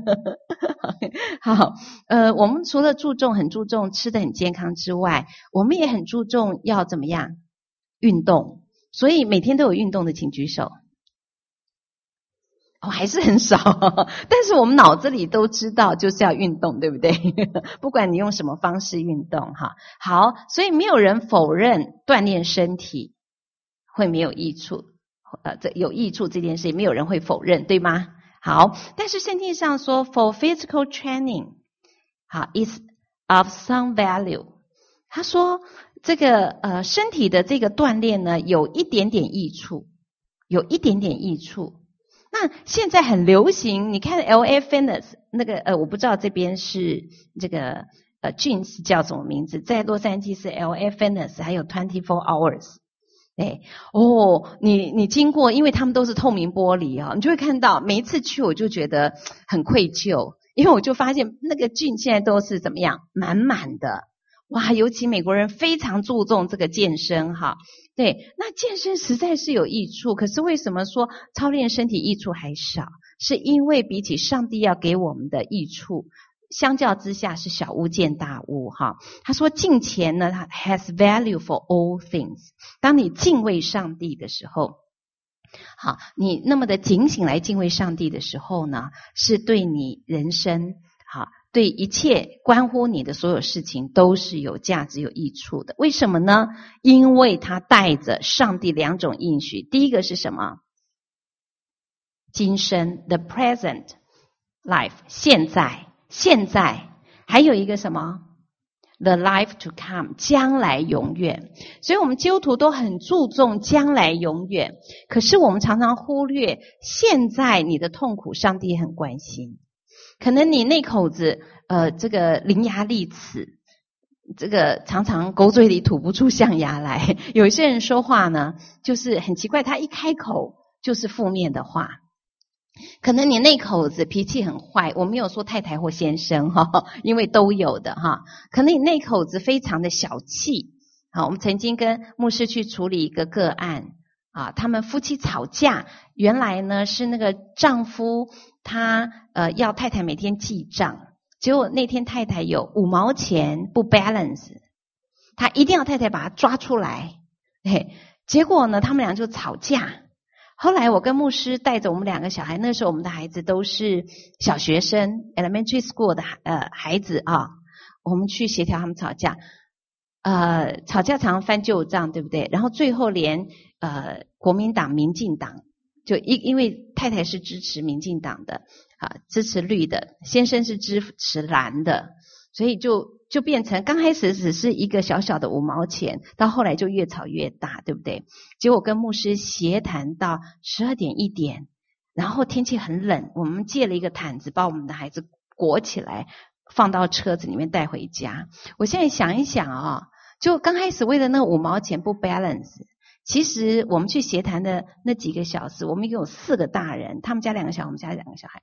好，我们除了很注重吃得很健康之外，我们也很注重要怎么样运动。所以每天都有运动的请举手。 还是很少，但是我们脑子里都知道就是要运动，对不对？不管你用什么方式运动哈。好，所以没有人否认锻炼身体会没有益处，这有益处这件事没有人会否认，对吗？好，但是圣经上说 for physical training 好 is of some value， 他说这个身体的这个锻炼呢有一点点益处，有一点点益处。那现在很流行，你看 LA Fitness 那个我不知道这边是这个Jeans 叫什么名字，在洛杉矶是 LA Fitness 还有24 Hours。你经过，因为他们都是透明玻璃啊，你就会看到，每一次去我就觉得很愧疚，因为我就发现那个Jeans现在都是怎么样，满满的。哇，尤其美国人非常注重这个健身哈。对，那健身实在是有益处，可是为什么说操练身体益处还少？是因为比起上帝要给我们的益处，相较之下是小巫见大巫哈。他说敬虔呢，它 has value for all things。当你敬畏上帝的时候，好，你那么的警醒来敬畏上帝的时候呢，是对你人生好。对一切关乎你的所有事情都是有价值有益处的。为什么呢？因为它带着上帝两种应许。第一个是什么？今生 the present life 现在还有一个什么 the life to come 将来永远。所以我们基督徒都很注重将来永远，可是我们常常忽略现在你的痛苦上帝也很关心。可能你那口子这个伶牙俐齿，这个常常狗嘴里吐不出象牙来。有一些人说话呢就是很奇怪，他一开口就是负面的话。可能你那口子脾气很坏，我没有说太太或先生哈，因为都有的哈。可能你那口子非常的小气。好，我们曾经跟牧师去处理一个个案啊，他们夫妻吵架，原来呢是那个丈夫他要太太每天记账，结果那天太太有5毛钱不 balance， 他一定要太太把他抓出来。结果呢他们俩就吵架。后来我跟牧师带着我们2个小孩，那时候我们的孩子都是小学生 elementary school 的孩子啊，我们去协调他们吵架。吵架常常翻旧账，对不对？然后最后连国民党民进党就因为太太是支持民进党的支持绿的，先生是支持蓝的，所以就变成刚开始只是一个小小的5毛钱，到后来就越吵越大，对不对？结果跟牧师协谈到12点1点，然后天气很冷，我们借了一个毯子把我们的孩子裹起来，放到车子里面带回家。我现在想一想就刚开始为了那5毛钱不 balance， 其实我们去协谈的那几个小时，我们一共有4个大人，他们家2个小孩，我们家2个小孩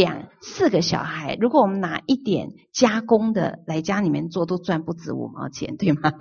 ，4个小孩，如果我们拿一点加工的来家里面做，都赚不止5毛钱，对吗？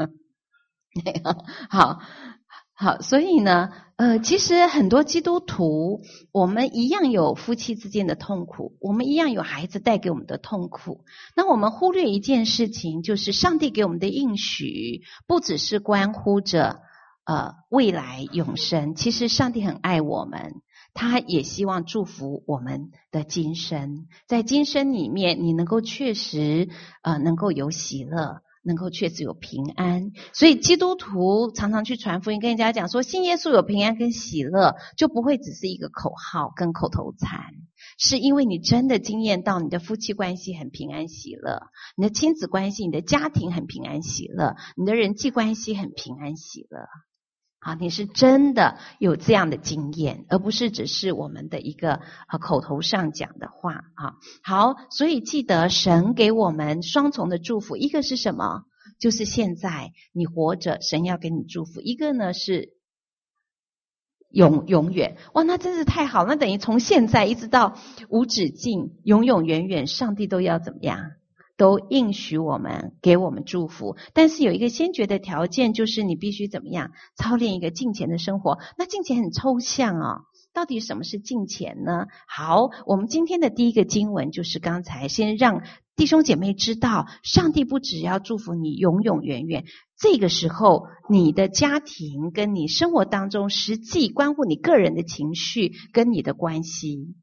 好，所以呢其实很多基督徒我们一样有夫妻之间的痛苦，我们一样有孩子带给我们的痛苦。那我们忽略一件事情，就是上帝给我们的应许不只是关乎着未来永生，其实上帝很爱我们，他也希望祝福我们的今生，在今生里面你能够确实能够有喜乐，能够确实有平安。所以基督徒常常去传福音，跟人家讲说信耶稣有平安跟喜乐，就不会只是一个口号跟口头禅，是因为你真的经验到你的夫妻关系很平安喜乐，你的亲子关系，你的家庭很平安喜乐，你的人际关系很平安喜乐。好，你是真的有这样的经验，而不是只是我们的一个口头上讲的话啊。好，所以记得神给我们双重的祝福，一个是什么？就是现在你活着，神要给你祝福；一个呢是永远。哇，那真是太好，那等于从现在一直到无止境，永永远远，上帝都要怎么样？都应许我们，给我们祝福。但是有一个先决的条件，就是你必须怎么样操练一个敬虔的生活。那敬虔很抽象到底什么是敬虔呢？好，我们今天的第一个经文就是刚才先让弟兄姐妹知道，上帝不只要祝福你永永远远，这个时候你的家庭跟你生活当中实际关乎你个人的情绪跟你的关系，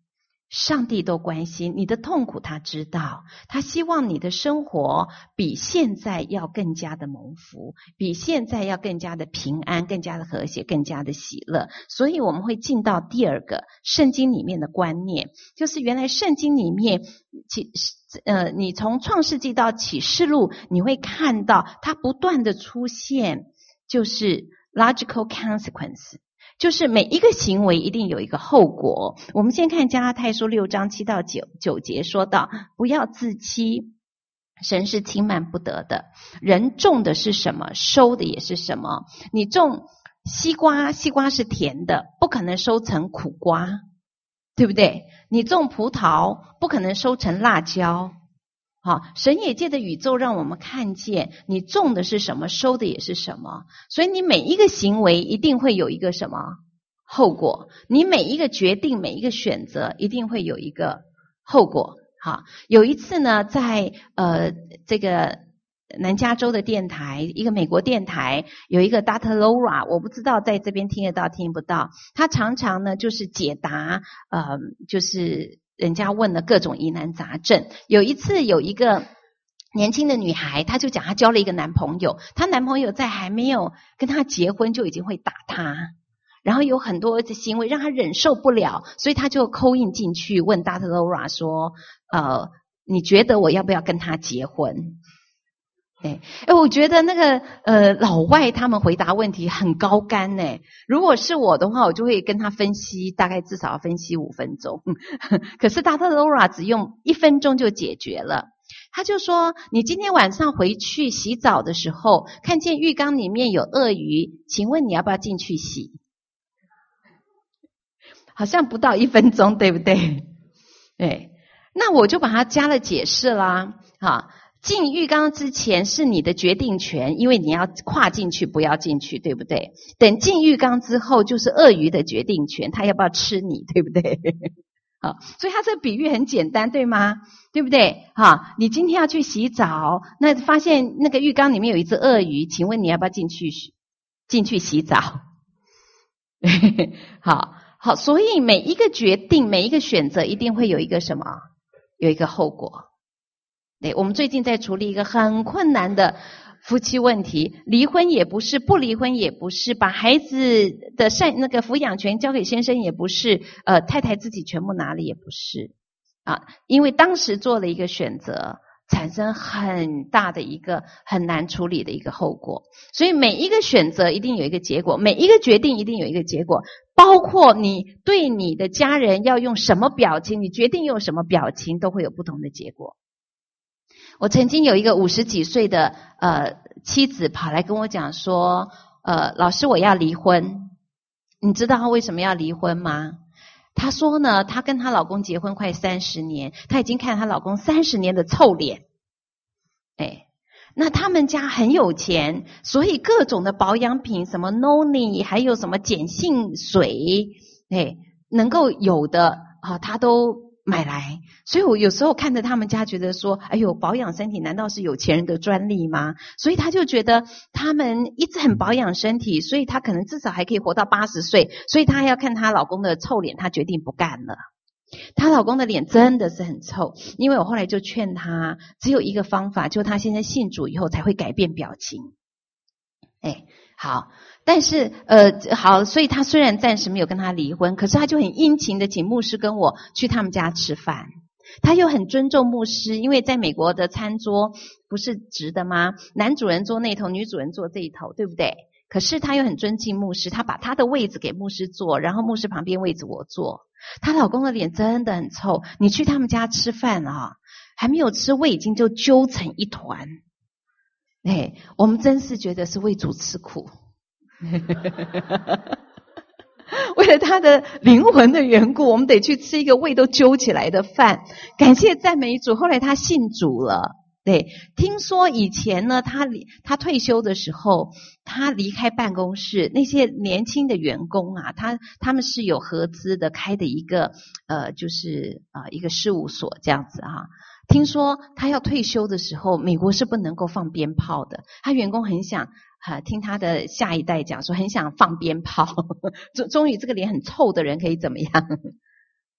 上帝都关心你的痛苦，他知道，他希望你的生活比现在要更加的蒙福，比现在要更加的平安，更加的和谐，更加的喜乐。所以我们会进到第二个圣经里面的观念，就是原来圣经里面你从创世纪到启示录，你会看到它不断的出现，就是 logical consequence，就是每一个行为一定有一个后果。我们先看加拉太书6章7到9节说到，不要自欺，神是轻慢不得的。人种的是什么，收的也是什么。你种西瓜，西瓜是甜的，不可能收成苦瓜，对不对？你种葡萄，不可能收成辣椒。好，神也借着宇宙让我们看见，你种的是什么，收的也是什么。所以你每一个行为一定会有一个什么后果，你每一个决定，每一个选择一定会有一个后果。好，有一次呢，在这个南加州的电台，一个美国电台，有一个 Dr. Laura， 我不知道在这边听得到听不到，他常常呢就是解答就是人家问了各种疑难杂症。有一次有一个年轻的女孩，她就讲她交了一个男朋友，她男朋友在还没有跟她结婚就已经会打她，然后有很多的行为让她忍受不了，所以她就call in进去问 Dr. Laura 说你觉得我要不要跟他结婚？我觉得那个老外他们回答问题很高竿呢。如果是我的话，我就会跟他分析，大概至少要分析5分钟。可是 Dr. Laura 只用1分钟就解决了。他就说，你今天晚上回去洗澡的时候，看见浴缸里面有鳄鱼，请问你要不要进去洗？好像不到1分钟，对不对？对，那我就把它加了解释啦。进浴缸之前是你的决定权，因为你要跨进去不要进去，对不对？等进浴缸之后就是鳄鱼的决定权，它要不要吃你，对不对？好，所以它这个比喻很简单，对吗？对不对？你今天要去洗澡，那发现那个浴缸里面有一只鳄鱼，请问你要不要进去洗澡？好，所以每一个决定，每一个选择一定会有一个什么？有一个后果。对，我们最近在处理一个很困难的夫妻问题，离婚也不是，不离婚也不是，把孩子的那个抚养权交给先生也不是，太太自己全部拿了也不是因为当时做了一个选择，产生很大的一个很难处理的一个后果。所以每一个选择一定有一个结果，每一个决定一定有一个结果，包括你对你的家人要用什么表情，你决定用什么表情，都会有不同的结果。我曾经有一个50几岁的妻子跑来跟我讲说，老师我要离婚。你知道她为什么要离婚吗？她说呢，她跟她老公结婚快30年，她已经看她老公30年的臭脸。那他们家很有钱，所以各种的保养品，什么 Noni， 还有什么碱性水，能够有的她都买来。所以我有时候看着他们家觉得说，哎呦，保养身体难道是有钱人的专利吗？所以他就觉得他们一直很保养身体，所以他可能至少还可以活到80岁，所以他要看她老公的臭脸，他决定不干了。她老公的脸真的是很臭，因为我后来就劝她，只有一个方法，就她现在信主以后才会改变表情。好，但是好，所以他虽然暂时没有跟他离婚，可是他就很殷勤的请牧师跟我去他们家吃饭。他又很尊重牧师，因为在美国的餐桌不是直的吗？男主人坐那头，女主人坐这一头，对不对？可是他又很尊敬牧师，他把他的位置给牧师坐，然后牧师旁边位置我坐。她老公的脸真的很臭，你去他们家吃饭还没有吃，胃已经就揪成一团。我们真是觉得是为主吃苦。为了他的灵魂的缘故，我们得去吃一个胃都揪起来的饭。感谢赞美主，后来他信主了。听说以前呢，他退休的时候，他离开办公室，那些年轻的员工他们是有合资的，开的一个就是一个事务所这样子听说他要退休的时候，美国是不能够放鞭炮的，他员工很想听他的下一代讲说很想放鞭炮。终于这个脸很臭的人可以怎么样？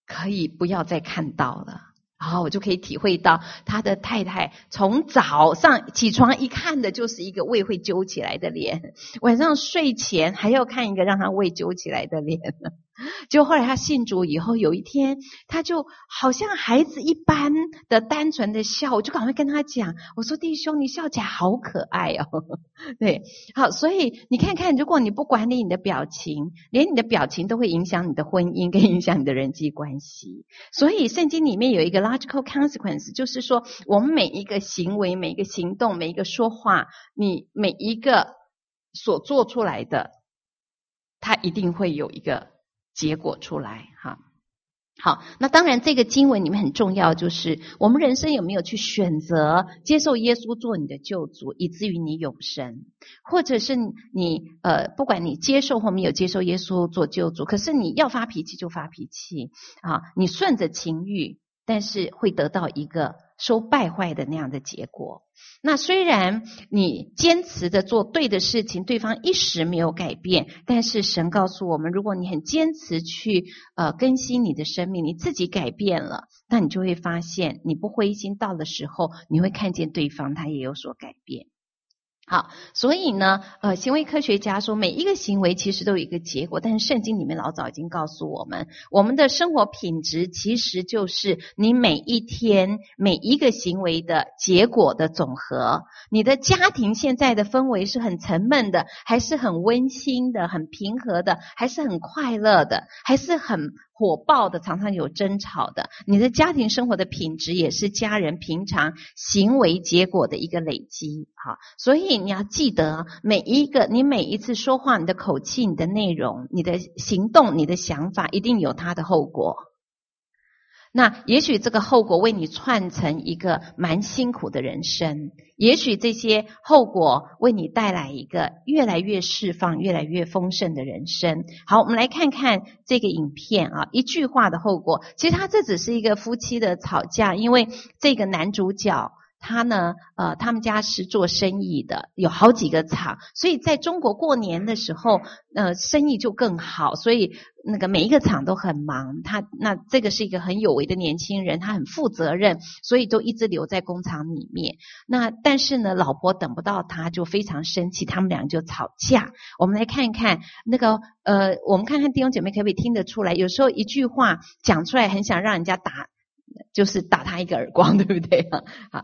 可以不要再看到了。然后我就可以体会到他的太太从早上起床一看的就是一个胃会揪起来的脸，晚上睡前还要看一个让他胃揪起来的脸。就后来他信主以后，有一天他就好像孩子一般的单纯的笑，我就赶快跟他讲，我说弟兄你笑起来好可爱哦。对，好，所以你看看，如果你不管理你的表情，连你的表情都会影响你的婚姻跟影响你的人际关系。所以圣经里面有一个 logical consequence， 就是说我们每一个行为，每一个行动，每一个说话，你每一个所做出来的，它一定会有一个结果出来哈。好，那当然这个经文里面很重要，就是我们人生有没有去选择接受耶稣做你的救主，以至于你永生，或者是你不管你接受或没有接受耶稣做救主，可是你要发脾气就发脾气啊，你顺着情欲，但是会得到一个收败坏的那样的结果。那虽然你坚持的做对的事情，对方一时没有改变，但是神告诉我们，如果你很坚持去更新你的生命，你自己改变了，那你就会发现你不灰心，到的时候你会看见对方他也有所改变。好，所以呢行为科学家说每一个行为其实都有一个结果，但是圣经里面老早已经告诉我们，我们的生活品质其实就是你每一天每一个行为的结果的总和。你的家庭现在的氛围是很沉闷的，还是很温馨的，很平和的，还是很快乐的，还是很火爆的，常常有争吵的？你的家庭生活的品质也是家人平常行为结果的一个累积。好，所以你要记得你每一次说话，你的口气，你的内容，你的行动，你的想法，一定有它的后果。那也许这个后果为你串成一个蛮辛苦的人生，也许这些后果为你带来一个越来越释放越来越丰盛的人生。好，我们来看看这个影片啊，一句话的后果。其实他这只是一个夫妻的吵架，因为这个男主角他呢他们家是做生意的，有好几个厂，所以在中国过年的时候生意就更好，所以那个每一个厂都很忙。那这个是一个很有为的年轻人，他很负责任，所以都一直留在工厂里面。那但是呢老婆等不到他，就非常生气，他们俩就吵架。我们来看看那个我们看看弟兄姐妹可不可以听得出来，有时候一句话讲出来很想让人家就是打他一个耳光，对不对？好，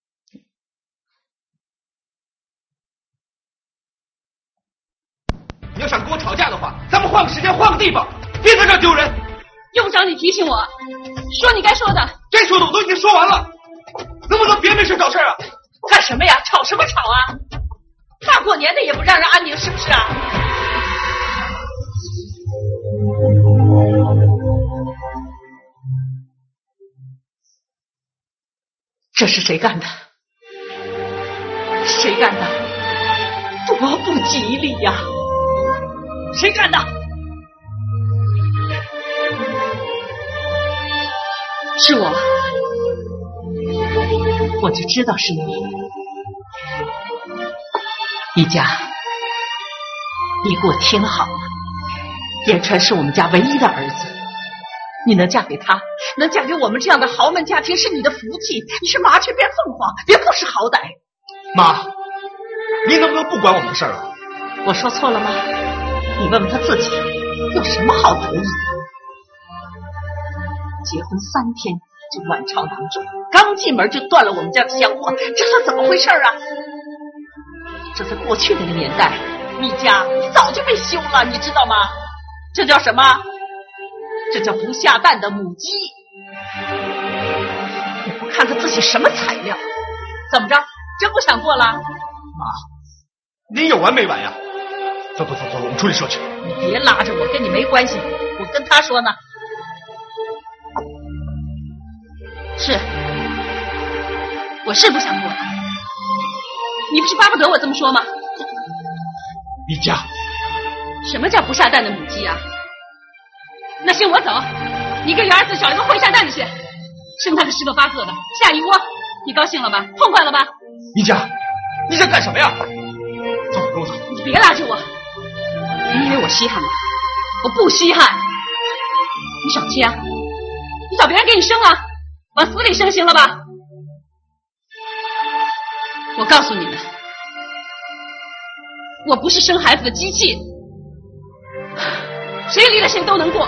你要想跟我吵架的话，咱们换个时间换个地方，别在这儿丢人。 用不着你提醒我，说你该说的。 该说的我都已经说完了，能不能别没事找事啊？ 干什么呀？吵什么吵啊？大过年的也不让人安宁，是不是啊？这是谁干的？谁干的？多不吉利呀！谁干的？是我，我就知道是你。一家，你给我听好了，言川是我们家唯一的儿子，你能嫁给他，能嫁给我们这样的豪门家庭是你的福气。你是麻雀变凤凰，别不识好歹。 妈，您能不能不管我们的事儿了？ 我说错了吗？你问问他自己，有什么好得意的？结婚3天就卵巢囊肿，刚进门就断了我们家的香火，这算怎么回事啊？这在过去那个年代，你家早就被休了，你知道吗？这叫什么？这叫不下蛋的母鸡。也不看他自己什么材料，怎么着？真不想过了？ 妈，您有完没完呀？走，我们出去说去。 你别拉着我，跟你没关系，我跟他说呢。是，我是不想过了。你不是巴不得我这么说吗？ 一家， 什么叫不下蛋的母鸡啊？那行，我走，你跟袁儿子找一个会下蛋的去，生他个10个8个的，下一窝，你高兴了吧？痛快了吧？ 一家，你想干什么呀？走，跟我走。 你别拉着我，你以为我稀罕吗？我不稀罕。你少去啊！ 找别人给你生啊，往死里生行了吧？我告诉你们，我不是生孩子的机器，谁离了谁都能过。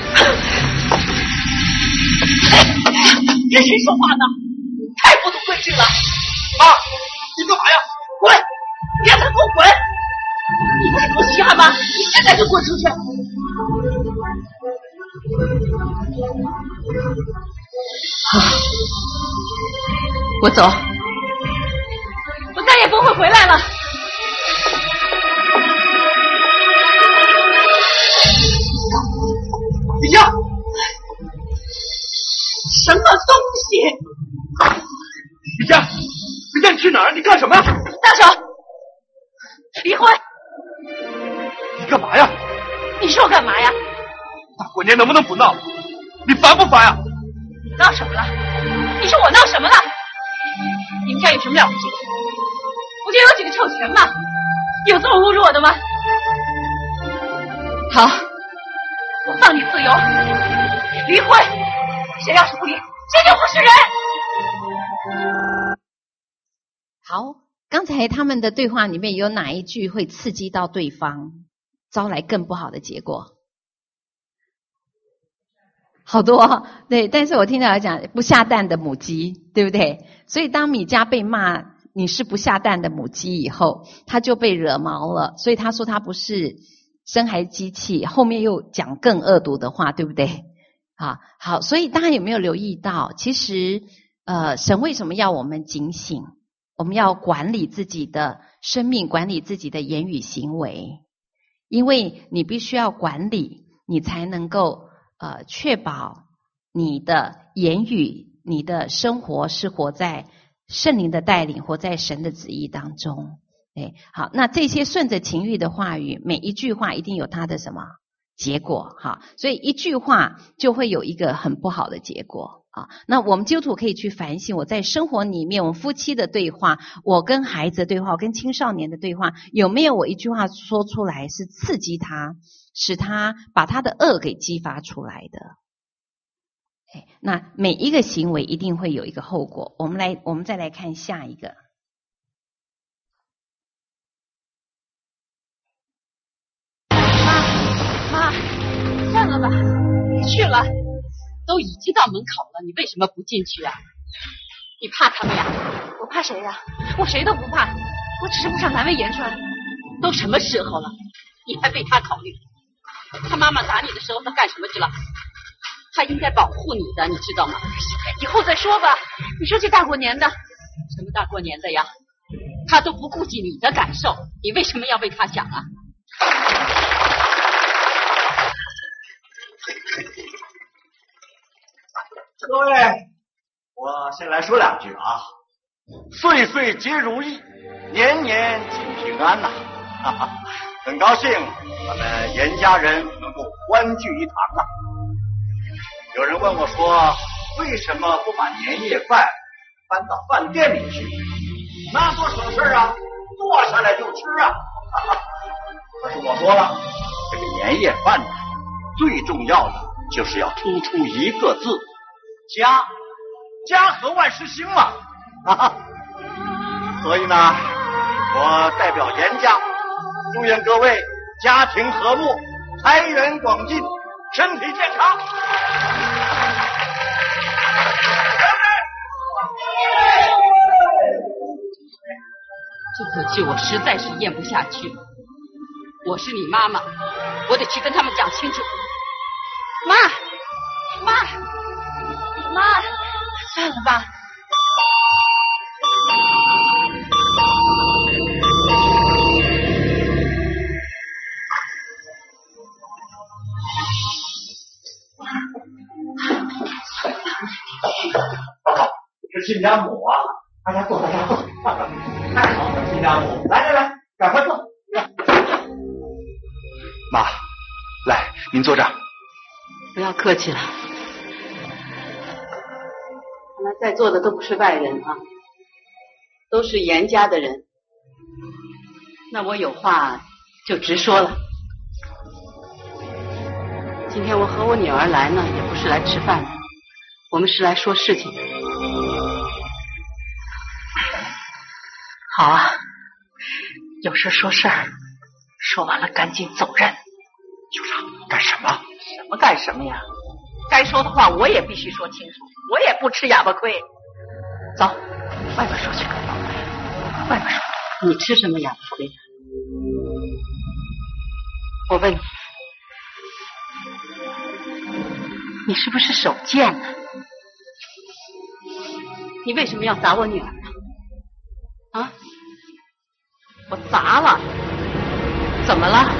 跟谁说话呢？太不懂规矩了！ 妈，你干嘛呀？ 滚！别给我滚！你不是多稀罕吗？你现在就滚出去！我走，我再也不会回来了。 李佳， 什么东西？ 李佳，李佳，你去哪儿？你干什么呀？ 大手，离婚！ 你干嘛呀？ 你说我干嘛呀？ 大过年能不能不闹？你烦不烦呀？ 你闹什么了？你说我闹什么了？你们家有什么了不起的？不就有几个臭钱吗？有这么侮辱我的吗？好，我放你自由，离婚。谁要是不离，谁就不是人。 好，刚才他们的对话里面有哪一句会刺激到对方，招来更不好的结果？好多，对，但是我听到讲不下蛋的母鸡，对不对？所以当米迦被骂你是不下蛋的母鸡以后，他就被惹毛了，所以他说他不是生孩子机器，后面又讲更恶毒的话，对不对？好，所以大家有没有留意到，其实神为什么要我们警醒？我们要管理自己的生命，管理自己的言语行为，因为你必须要管理，你才能够确保你的言语、你的生活是活在圣灵的带领，活在神的旨意当中。好，那这些顺着情欲的话语，每一句话一定有它的什么结果？好，所以一句话就会有一个很不好的结果。好，那我们基督徒可以去反省，我在生活里面，我们夫妻的对话，我跟孩子的对话，我跟青少年的对话，有没有我一句话说出来是刺激他，使他把他的恶给激发出来的？那每一个行为一定会有一个后果。我们再来看下一个。 妈，算了吧，别去了，都已经到门口了，你为什么不进去啊？你怕他们呀？我怕谁呀？我谁都不怕，我只是不想难为言川。都什么时候了，你还为他考虑？他妈妈打你的时候，他干什么去了？他应该保护你的，你知道吗？以后再说吧。你说这大过年的，什么大过年的呀？他都不顾及你的感受，你为什么要为他想啊？ 各位，我先来说两句啊。岁岁皆如意，年年尽平安呐！哈哈，很高兴咱们严家人能够欢聚一堂啊。有人问我说，为什么不把年夜饭搬到饭店里去？那多省事啊，坐下来就吃啊！哈哈，可是我说了，这个年夜饭呢，最重要的就是要突出一个字：家。家和万事兴嘛！哈哈，所以呢，我代表严家，祝愿各位家庭和睦，财源广进，身体健康。 这口气我实在是咽不下去。我是你妈妈，我得去跟他们讲清楚。妈，算了吧。 是亲家母啊！大家坐，太好了，亲家母，来，赶快坐。妈，来，您坐这儿。 不要客气了。看来在座的都不是外人啊，都是严家的人。那我有话就直说了。今天我和我女儿来呢，也不是来吃饭的， 我们是来说事情的。好啊，有事说事儿，说完了赶紧走人。 酋长，干什么？ 什么干什么呀？该说的话我也必须说清楚，我也不吃哑巴亏。走，外边说去。外边说，你吃什么哑巴亏？我问你，你是不是手贱呢？你为什么要砸我女儿呢？啊？我砸了，怎么了？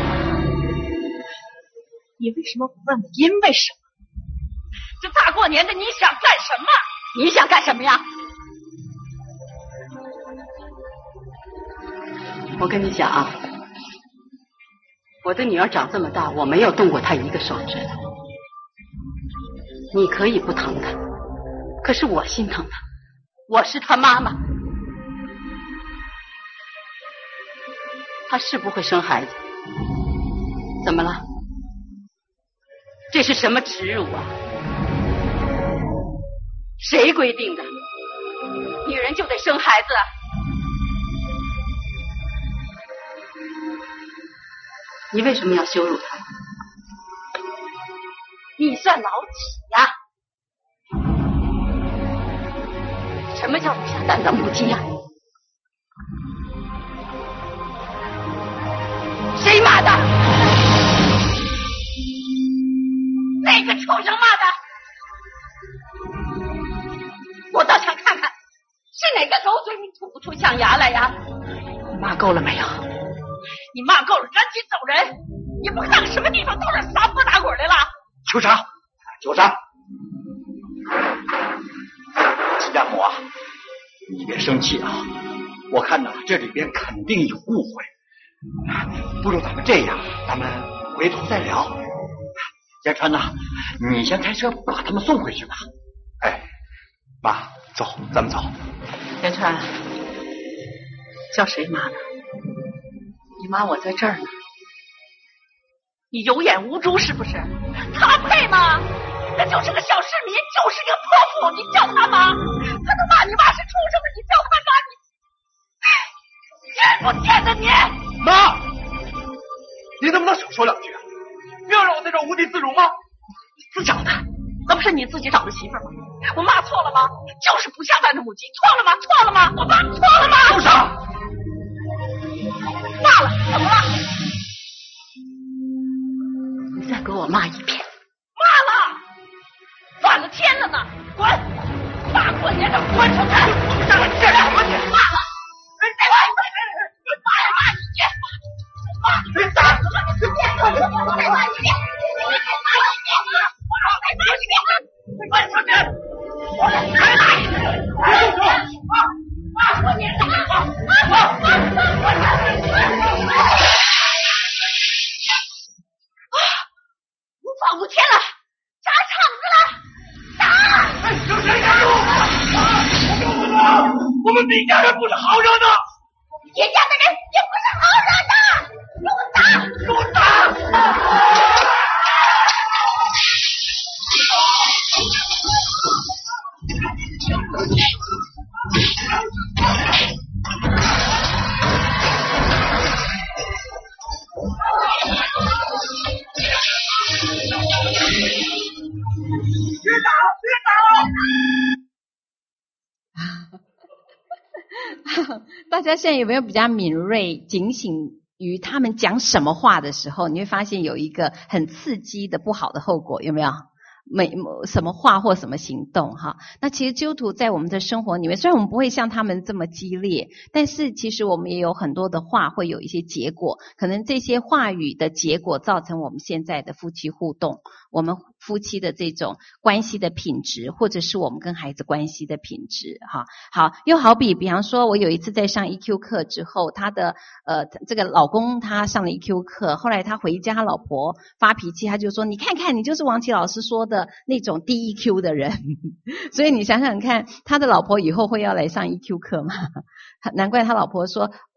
你为什么不问问因为什么？这大过年的你想干什么？你想干什么呀？我跟你讲啊，我的女儿长这么大，我没有动过她一个手指头。你可以不疼她，可是我心疼她，我是她妈妈。她是不会生孩子，怎么了？这是什么耻辱啊？谁规定的？女人就得生孩子啊？你为什么要羞辱她？你算老几呀？什么叫不下蛋的母鸡呀？谁骂的？哪个畜生骂的？我倒想看看是哪个狗嘴里吐不出象牙来呀！你骂够了没有？你骂够了，赶紧走人！你不看什么地方都是撒泼打滚来了。 酋长，酋长，齐家母啊，你别生气啊！我看呐，这里边肯定有误会。不如咱们这样，咱们回头再聊。建川呐，你先开车把他们送回去吧。哎，妈，走，咱们走。 建川，叫谁妈呢？你妈我在这儿呢。你有眼无珠是不是？他配吗？那就是个小市民，就是一个泼妇，你叫他妈？他都骂你妈是畜生了，你叫他妈？你贱不贱的你？ 妈，你能不能少说两句啊？不要让我在这无地自容吗？ 你自找的，那不是你自己找的媳妇吗？我骂错了吗？就是不下蛋的母鸡，错了吗？错了吗？我骂错了吗？ 畜生！ 骂了，怎么了？你再给我骂一遍。骂了，反了天了呢！滚！大过年的滚出去！我干什么你？骂了！再骂一遍！骂呀骂一遍！骂！你打死我！再骂一遍！我让再骂一遍！滚出去！我再骂一遍！大过年的！无法无天了，砸场子了，打！有谁敢动？我们李家人不是好惹的，叶家的人也不是好惹的，给我打！给我打！ 大家现在有没有比较敏锐、警醒于他们讲什么话的时候，你会发现有一个很刺激的不好的后果，有没有？什么话或什么行动哈？那其实基督徒在我们的生活里面，虽然我们不会像他们这么激烈，但是其实我们也有很多的话会有一些结果，可能这些话语的结果造成我们现在的夫妻互动，我们夫妻的这种关系的品质，或者是我们跟孩子关系的品质哈。好，又好比方说我有一次在上 EQ 课之后，他的这个老公他上了 EQ 课，后来他回家，他老婆发脾气，他就说你看看你就是王琦老师说的那种低 EQ 的人所以你想想看，他的老婆以后会要来上 EQ 课吗？难怪他老婆说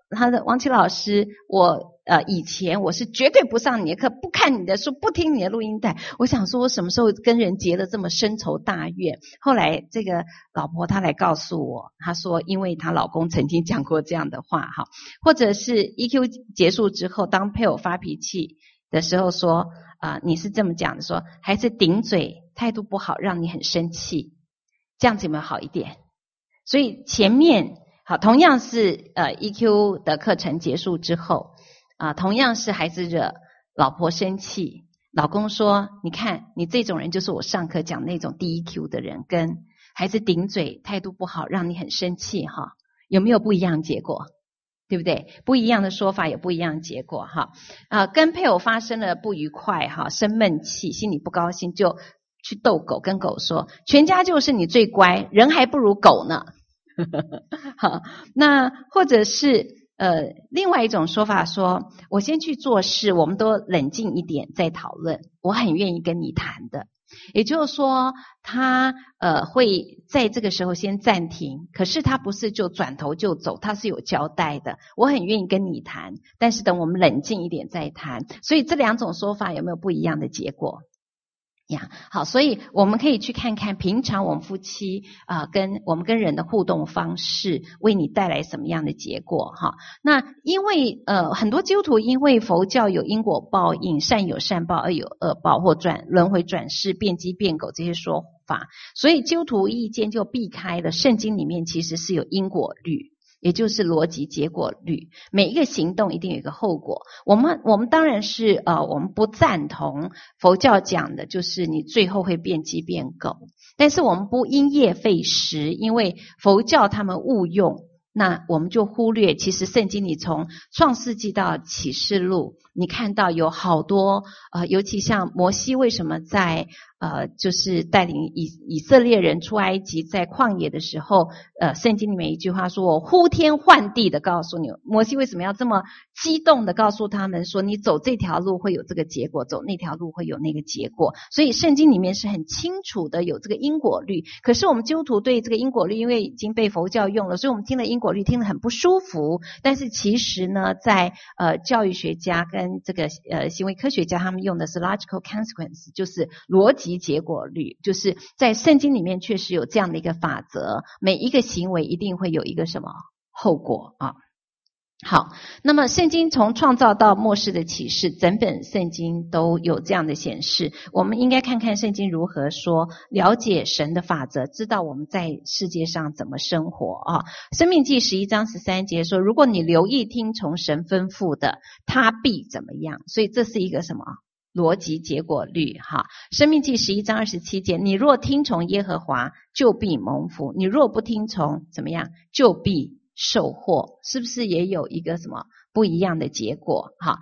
他的王琦老师，以前我是绝对不上你的课，不看你的书，不听你的录音带。我想说，我什么时候跟人结了这么深仇大怨？后来这个老婆她来告诉我，她说因为她老公曾经讲过这样的话哈，或者是 EQ 结束之后，当配偶发脾气的时候说你是这么讲的，说孩子顶嘴，态度不好，让你很生气，这样子有没有好一点？所以前面好，同样是EQ 的课程结束之后同样是孩子惹老婆生气，老公说你看你这种人就是我上课讲那种低 EQ 的人，跟孩子顶嘴态度不好让你很生气哈，有没有不一样的结果？对不对？不一样的说法有不一样的结果哈。跟配偶发生了不愉快哈，生闷气，心里不高兴，就去逗狗，跟狗说全家就是你最乖，人还不如狗呢。好，那或者是另外一种说法说，我先去做事，我们都冷静一点再讨论，我很愿意跟你谈的。也就是说他会在这个时候先暂停，可是他不是就转头就走，他是有交代的，我很愿意跟你谈，但是等我们冷静一点再谈。所以这两种说法有没有不一样的结果呀？好，所以我们可以去看看平常我们夫妻我们跟人的互动方式为你带来什么样的结果哈。那因为很多基督徒因为佛教有因果报应，善有善报，恶有恶报，或轮回转世，变鸡变狗这些说法，所以基督徒意见就避开了圣经里面其实是有因果律，也就是逻辑结果律，每一个行动一定有一个后果。我们当然是我们不赞同佛教讲的就是你最后会变鸡变狗，但是我们不因噎废食，因为佛教他们误用，那我们就忽略其实圣经里从创世纪到启示录，你看到有好多尤其像摩西为什么在就是带领以色列人出埃及，在旷野的时候圣经里面一句话说，我呼天唤地的告诉你，摩西为什么要这么激动的告诉他们说，你走这条路会有这个结果，走那条路会有那个结果。所以圣经里面是很清楚的有这个因果律，可是我们基督徒对这个因果律因为已经被佛教用了，所以我们听了因果律听得很不舒服。但是其实呢，在教育学家跟这个行为科学家他们用的是 logical consequence， 就是逻辑结果律，就是在圣经里面确实有这样的一个法则，每一个行为一定会有一个什么后果啊。好，那么圣经从创造到末世的启示，整本圣经都有这样的显示，我们应该看看圣经如何说，了解神的法则，知道我们在世界上怎么生活啊。申命记11章13节说，如果你留意听从神吩咐的，他必怎么样。所以这是一个什么逻辑结果律哈。申命记11章27节，你若听从耶和华，就必蒙福，你若不听从怎么样，就必受祸。是不是也有一个什么不一样的结果哈？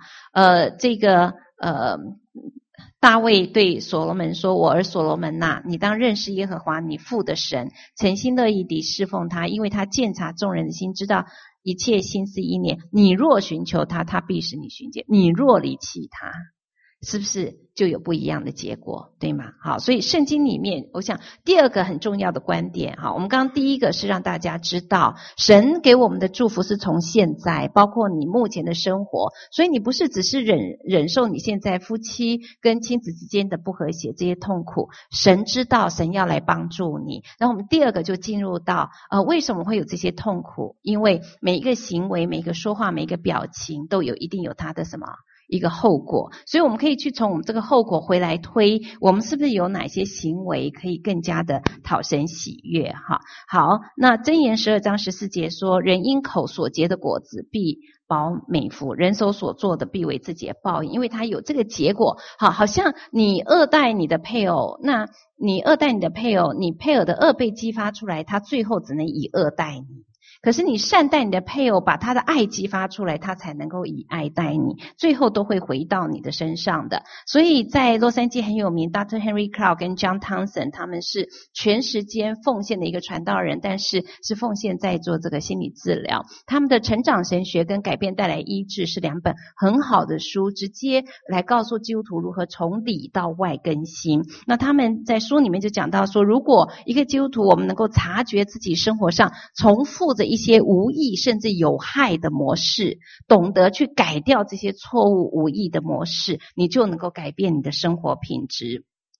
大卫对所罗门说，我儿所罗门呐，你当认识耶和华你父的神，诚心乐意地侍奉他，因为他鉴察众人的心，知道一切心思意念。你若寻求他，他必使你寻见；你若离弃他，是不是就有不一样的结果，对吗？好，所以圣经里面我想第二个很重要的观点，好，我们刚刚第一个是让大家知道神给我们的祝福是从现在，包括你目前的生活，所以你不是只是忍受你现在夫妻跟亲子之间的不和谐这些痛苦，神知道，神要来帮助你。然后我们第二个就进入到为什么会有这些痛苦，因为每一个行为，每一个说话，每一个表情都一定有它的什么一个后果，所以我们可以去从我们这个后果回来推，我们是不是有哪些行为可以更加的讨神喜悦哈？好，那箴言12章14节说，人因口所结的果子必饱美福，人手所做的必为自己的报应，因为他有这个结果。好像你恶待你的配偶，那你恶待你的配偶，你配偶的恶被激发出来，他最后只能以恶待你。可是你善待你的配偶，把他的爱激发出来，他才能够以爱待你，最后都会回到你的身上的。所以在洛杉矶很有名 Dr. Henry Cloud 跟 John Townsend， 他们是全时间奉献的一个传道人，但是是奉献在做这个心理治疗。他们的成长神学跟改变带来医治是两本很好的书，直接来告诉基督徒如何从里到外更新。那他们在书里面就讲到说，如果一个基督徒我们能够察觉自己生活上重复着的一些无益甚至有害的模式，懂得去改掉这些错误无益的模式，你就能够改变你的生活品质。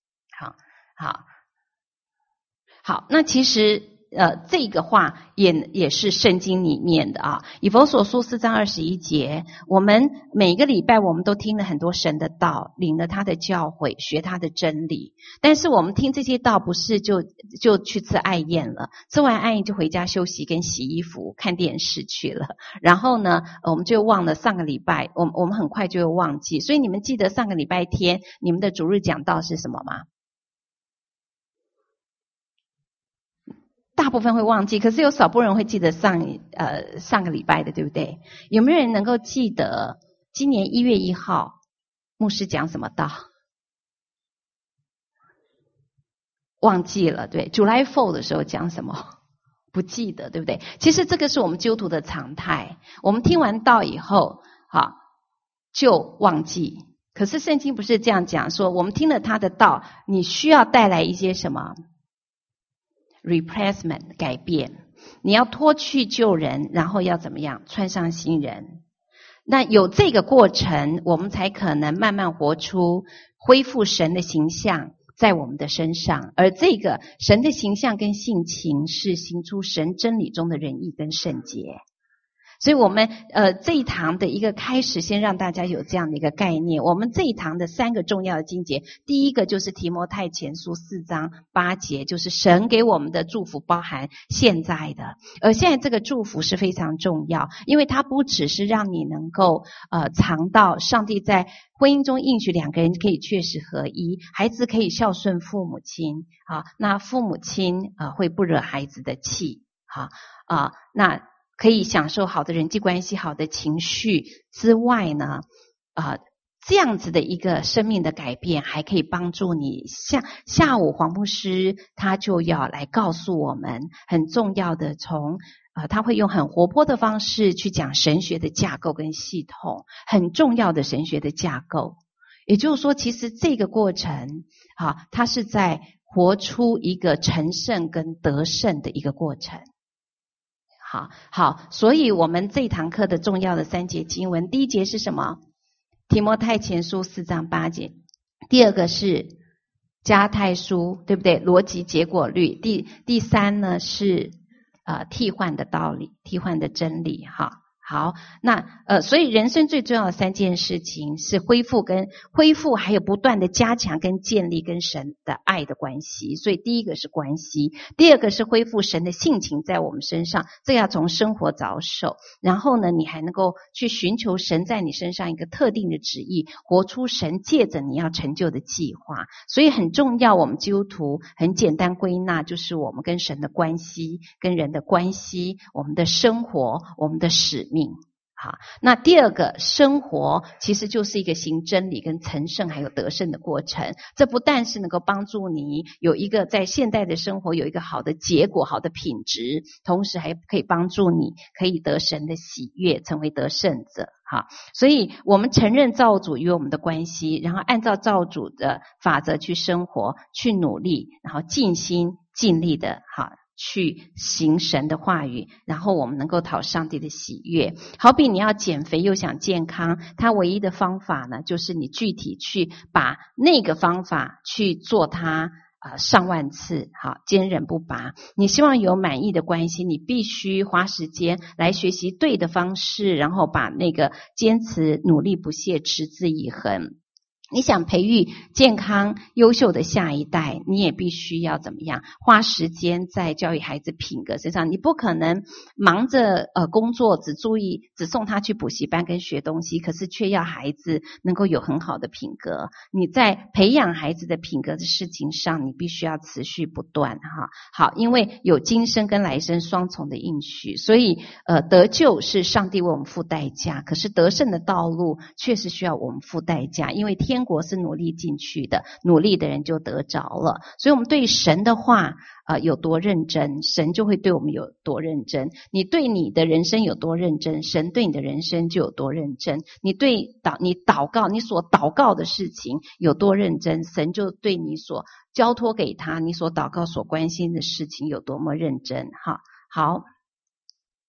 好，那其实这个话也是圣经里面的啊，以弗所书4章21节，我们每个礼拜我们都听了很多神的道，领了他的教诲，学他的真理，但是我们听这些道不是就去吃爱宴了，吃完爱宴就回家休息跟洗衣服看电视去了，然后呢我们就忘了上个礼拜，我们很快就会忘记。所以你们记得上个礼拜天你们的主日讲道是什么吗？大部分会忘记，可是有少部分人会记得上个礼拜的，对不对？有没有人能够记得今年1月1号牧师讲什么道？忘记了，对。July 4的时候讲什么？不记得，对不对？其实这个是我们基督徒的常态，我们听完道以后就忘记。可是圣经不是这样讲，说我们听了他的道，你需要带来一些什么replacement 改变，你要脱去旧人，然后要怎么样？穿上新人。那有这个过程，我们才可能慢慢活出恢复神的形象在我们的身上，而这个神的形象跟性情是行出神真理中的仁义跟圣洁。所以我们这一堂的一个开始，先让大家有这样的一个概念。我们这一堂的3个重要的经节，第一个就是提摩太前书4章8节，就是神给我们的祝福包含现在的，而现在这个祝福是非常重要，因为它不只是让你能够尝到上帝在婚姻中应许2个人可以确实合一，孩子可以孝顺父母亲，那父母亲会不惹孩子的气，那可以享受好的人际关系、好的情绪之外呢，这样子的一个生命的改变，还可以帮助你。像下午黄牧师他就要来告诉我们很重要的，他会用很活泼的方式去讲神学的架构跟系统，很重要的神学的架构。也就是说，其实这个过程它是在活出一个成圣跟得胜的一个过程。好，所以我们这堂课的重要的3节经文，第一节是什么？提摩太前书4章8节，第二个是加太书，对不对？逻辑结果律，第3呢是替换的道理，替换的真理。好，那所以人生最重要的3件事情是恢复，还有不断的加强跟建立跟神的爱的关系。所以第一个是关系，第二个是恢复神的性情在我们身上，这要从生活着手。然后呢，你还能够去寻求神在你身上一个特定的旨意，活出神借着你要成就的计划。所以很重要，我们基督徒很简单归纳，就是我们跟神的关系，跟人的关系，我们的生活，我们的使命。好，那第二个生活其实就是一个行真理跟成圣还有得胜的过程。这不但是能够帮助你有一个在现代的生活有一个好的结果、好的品质，同时还可以帮助你可以得神的喜悦，成为得胜者。好，所以我们承认造物主与我们的关系，然后按照造物主的法则去生活，去努力，然后尽心尽力的去行神的话语，然后我们能够讨上帝的喜悦。好比你要减肥又想健康，它唯一的方法呢，就是你具体去把那个方法去做它上万次，坚韧不拔。你希望有满意的关系，你必须花时间来学习对的方式，然后把那个坚持、努力不懈、持之以恒。你想培育健康优秀的下一代，你也必须要怎么样花时间在教育孩子品格身上。你不可能忙着工作只送他去补习班跟学东西，可是却要孩子能够有很好的品格。你在培养孩子的品格的事情上，你必须要持续不断好，因为有今生跟来生双重的应许，所以得救是上帝为我们付代价，可是得胜的道路确实需要我们付代价，因为天国是努力进去的，努力的人就得着了。所以我们对神的话有多认真，神就会对我们有多认真。你对你的人生有多认真，神对你的人生就有多认真。你祷告，你所祷告的事情有多认真，神就对你所交托给他，你所祷告所关心的事情有多么认真。好，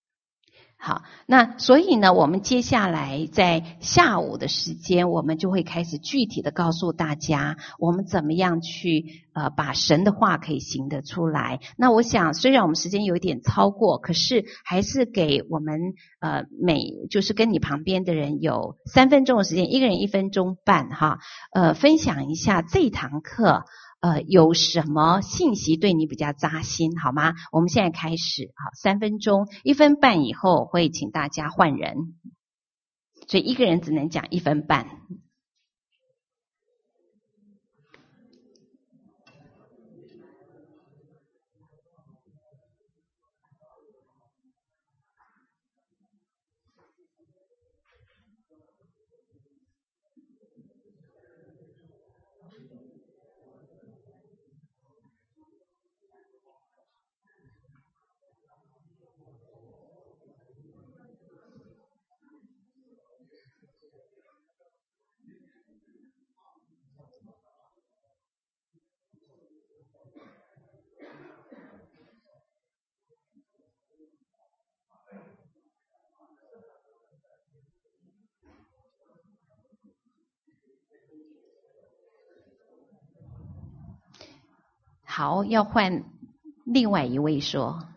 好，那所以呢，我们接下来在下午的时间，我们就会开始具体的告诉大家，我们怎么样去把神的话可以行得出来。那我想，虽然我们时间有一点超过，可是还是给我们就是跟你旁边的人有3分钟的时间，一个人1分钟半哈，分享一下这堂课。有什么信息对你比较扎心，好吗？我们现在开始，好，3分钟，1分半以后会请大家换人，所以一个人只能讲1分半。好，要换另外一位说。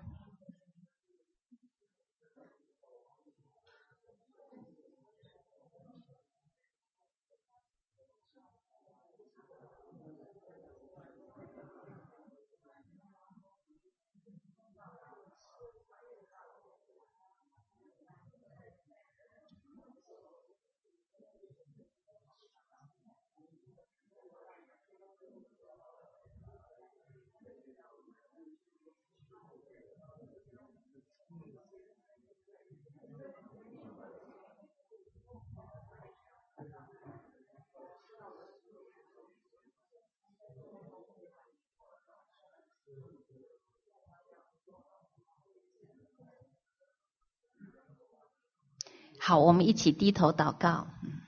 好，我们一起低头祷告。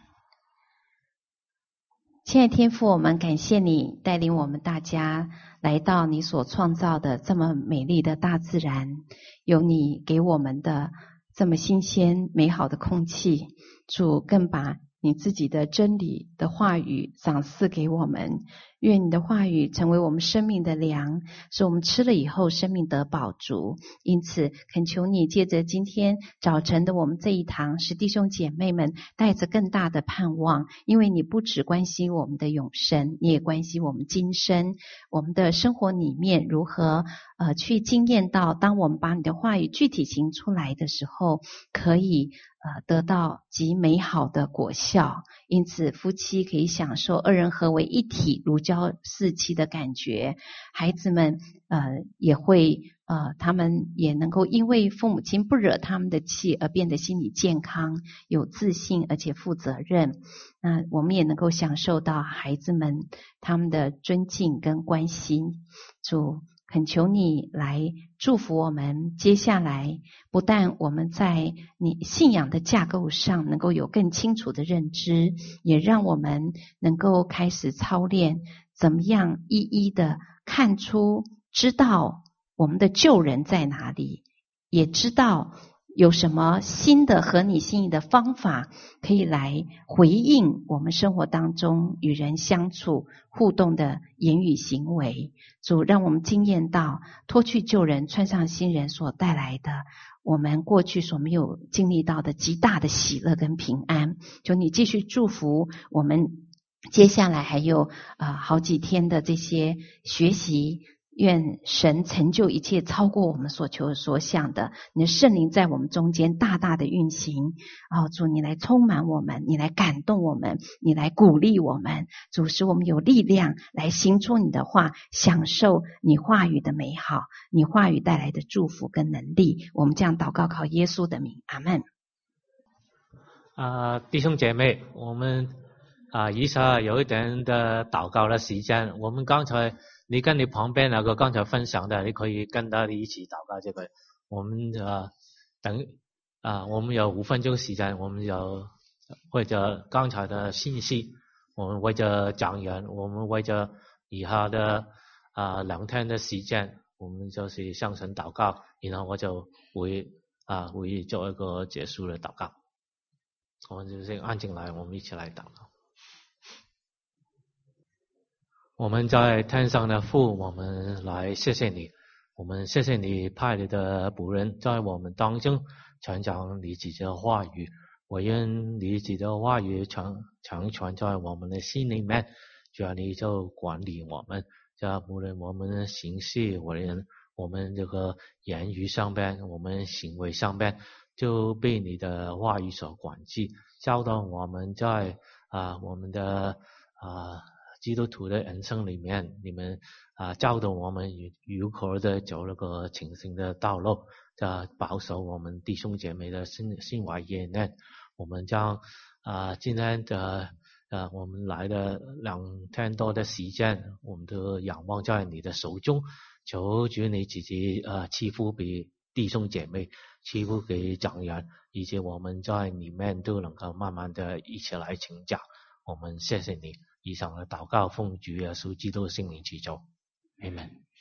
亲爱的天父，我们感谢你带领我们大家来到你所创造的这么美丽的大自然，有你给我们的这么新鲜美好的空气，主更把你自己的真理的话语赏赐给我们，愿你的话语成为我们生命的粮，使我们吃了以后生命得饱足。因此恳求你借着今天早晨的我们这一堂，使弟兄姐妹们带着更大的盼望，因为你不只关心我们的永生，你也关心我们今生，我们的生活里面如何去经验到，当我们把你的话语具体行出来的时候，可以得到极美好的果效。因此夫妻可以享受二人合为一体如胶似漆的感觉，孩子们也会他们也能够因为父母亲不惹他们的气而变得心理健康，有自信而且负责任。那我们也能够享受到孩子们他们的尊敬跟关心。主恳求你来祝福我们，接下来不但我们在你信仰的架构上能够有更清楚的认知，也让我们能够开始操练怎么样一一的看出知道我们的救人在哪里，也知道有什么新的合你心意的方法可以来回应我们生活当中与人相处互动的言语行为。主让我们经验到脱去旧人穿上新人所带来的我们过去所没有经历到的极大的喜乐跟平安。求你继续祝福我们接下来还有好几天的这些学习，愿神成就一切超过我们所求所想的，你的圣灵在我们中间大大的运行。主你来充满我们，你来感动我们，你来鼓励我们，主使我们有力量来行出你的话，享受你话语的美好，你话语带来的祝福跟能力。我们这样祷告靠耶稣的名，阿们。 弟兄姐妹，我们以下有一点的祷告的时间，我们刚才你跟你旁边那个刚才分享的，你可以跟他一起祷告这个。我们我们有5分钟时间，我们有为着刚才的信息，我们为着讲员，我们为着以下的2天的时间，我们就是向神祷告，然后我就会会做一个结束的祷告。我们就先安静来，我们一起来祷告。我们在天上的父，我们来谢谢你，我们谢谢你派你的仆人在我们当中传讲你自己的话语，我愿你自己的话语常传在我们的心里面，主要你就管理我们，无论我们的行事，我们这个言语上边，我们行为上边，就被你的话语所管制，教导我们在我们的基督徒的人生里面，你们教导我们如何的走那个前行的道路，保守我们弟兄姐妹的心怀意念。我们将今天的我们来的2天多的时间，我们都仰望在你的手中，求主你自己赐福给弟兄姐妹，赐福给长人，以及我们在里面都能够慢慢的一起来成长。我们谢谢你，以上的祷告奉主耶稣基督的圣名祈求，阿们。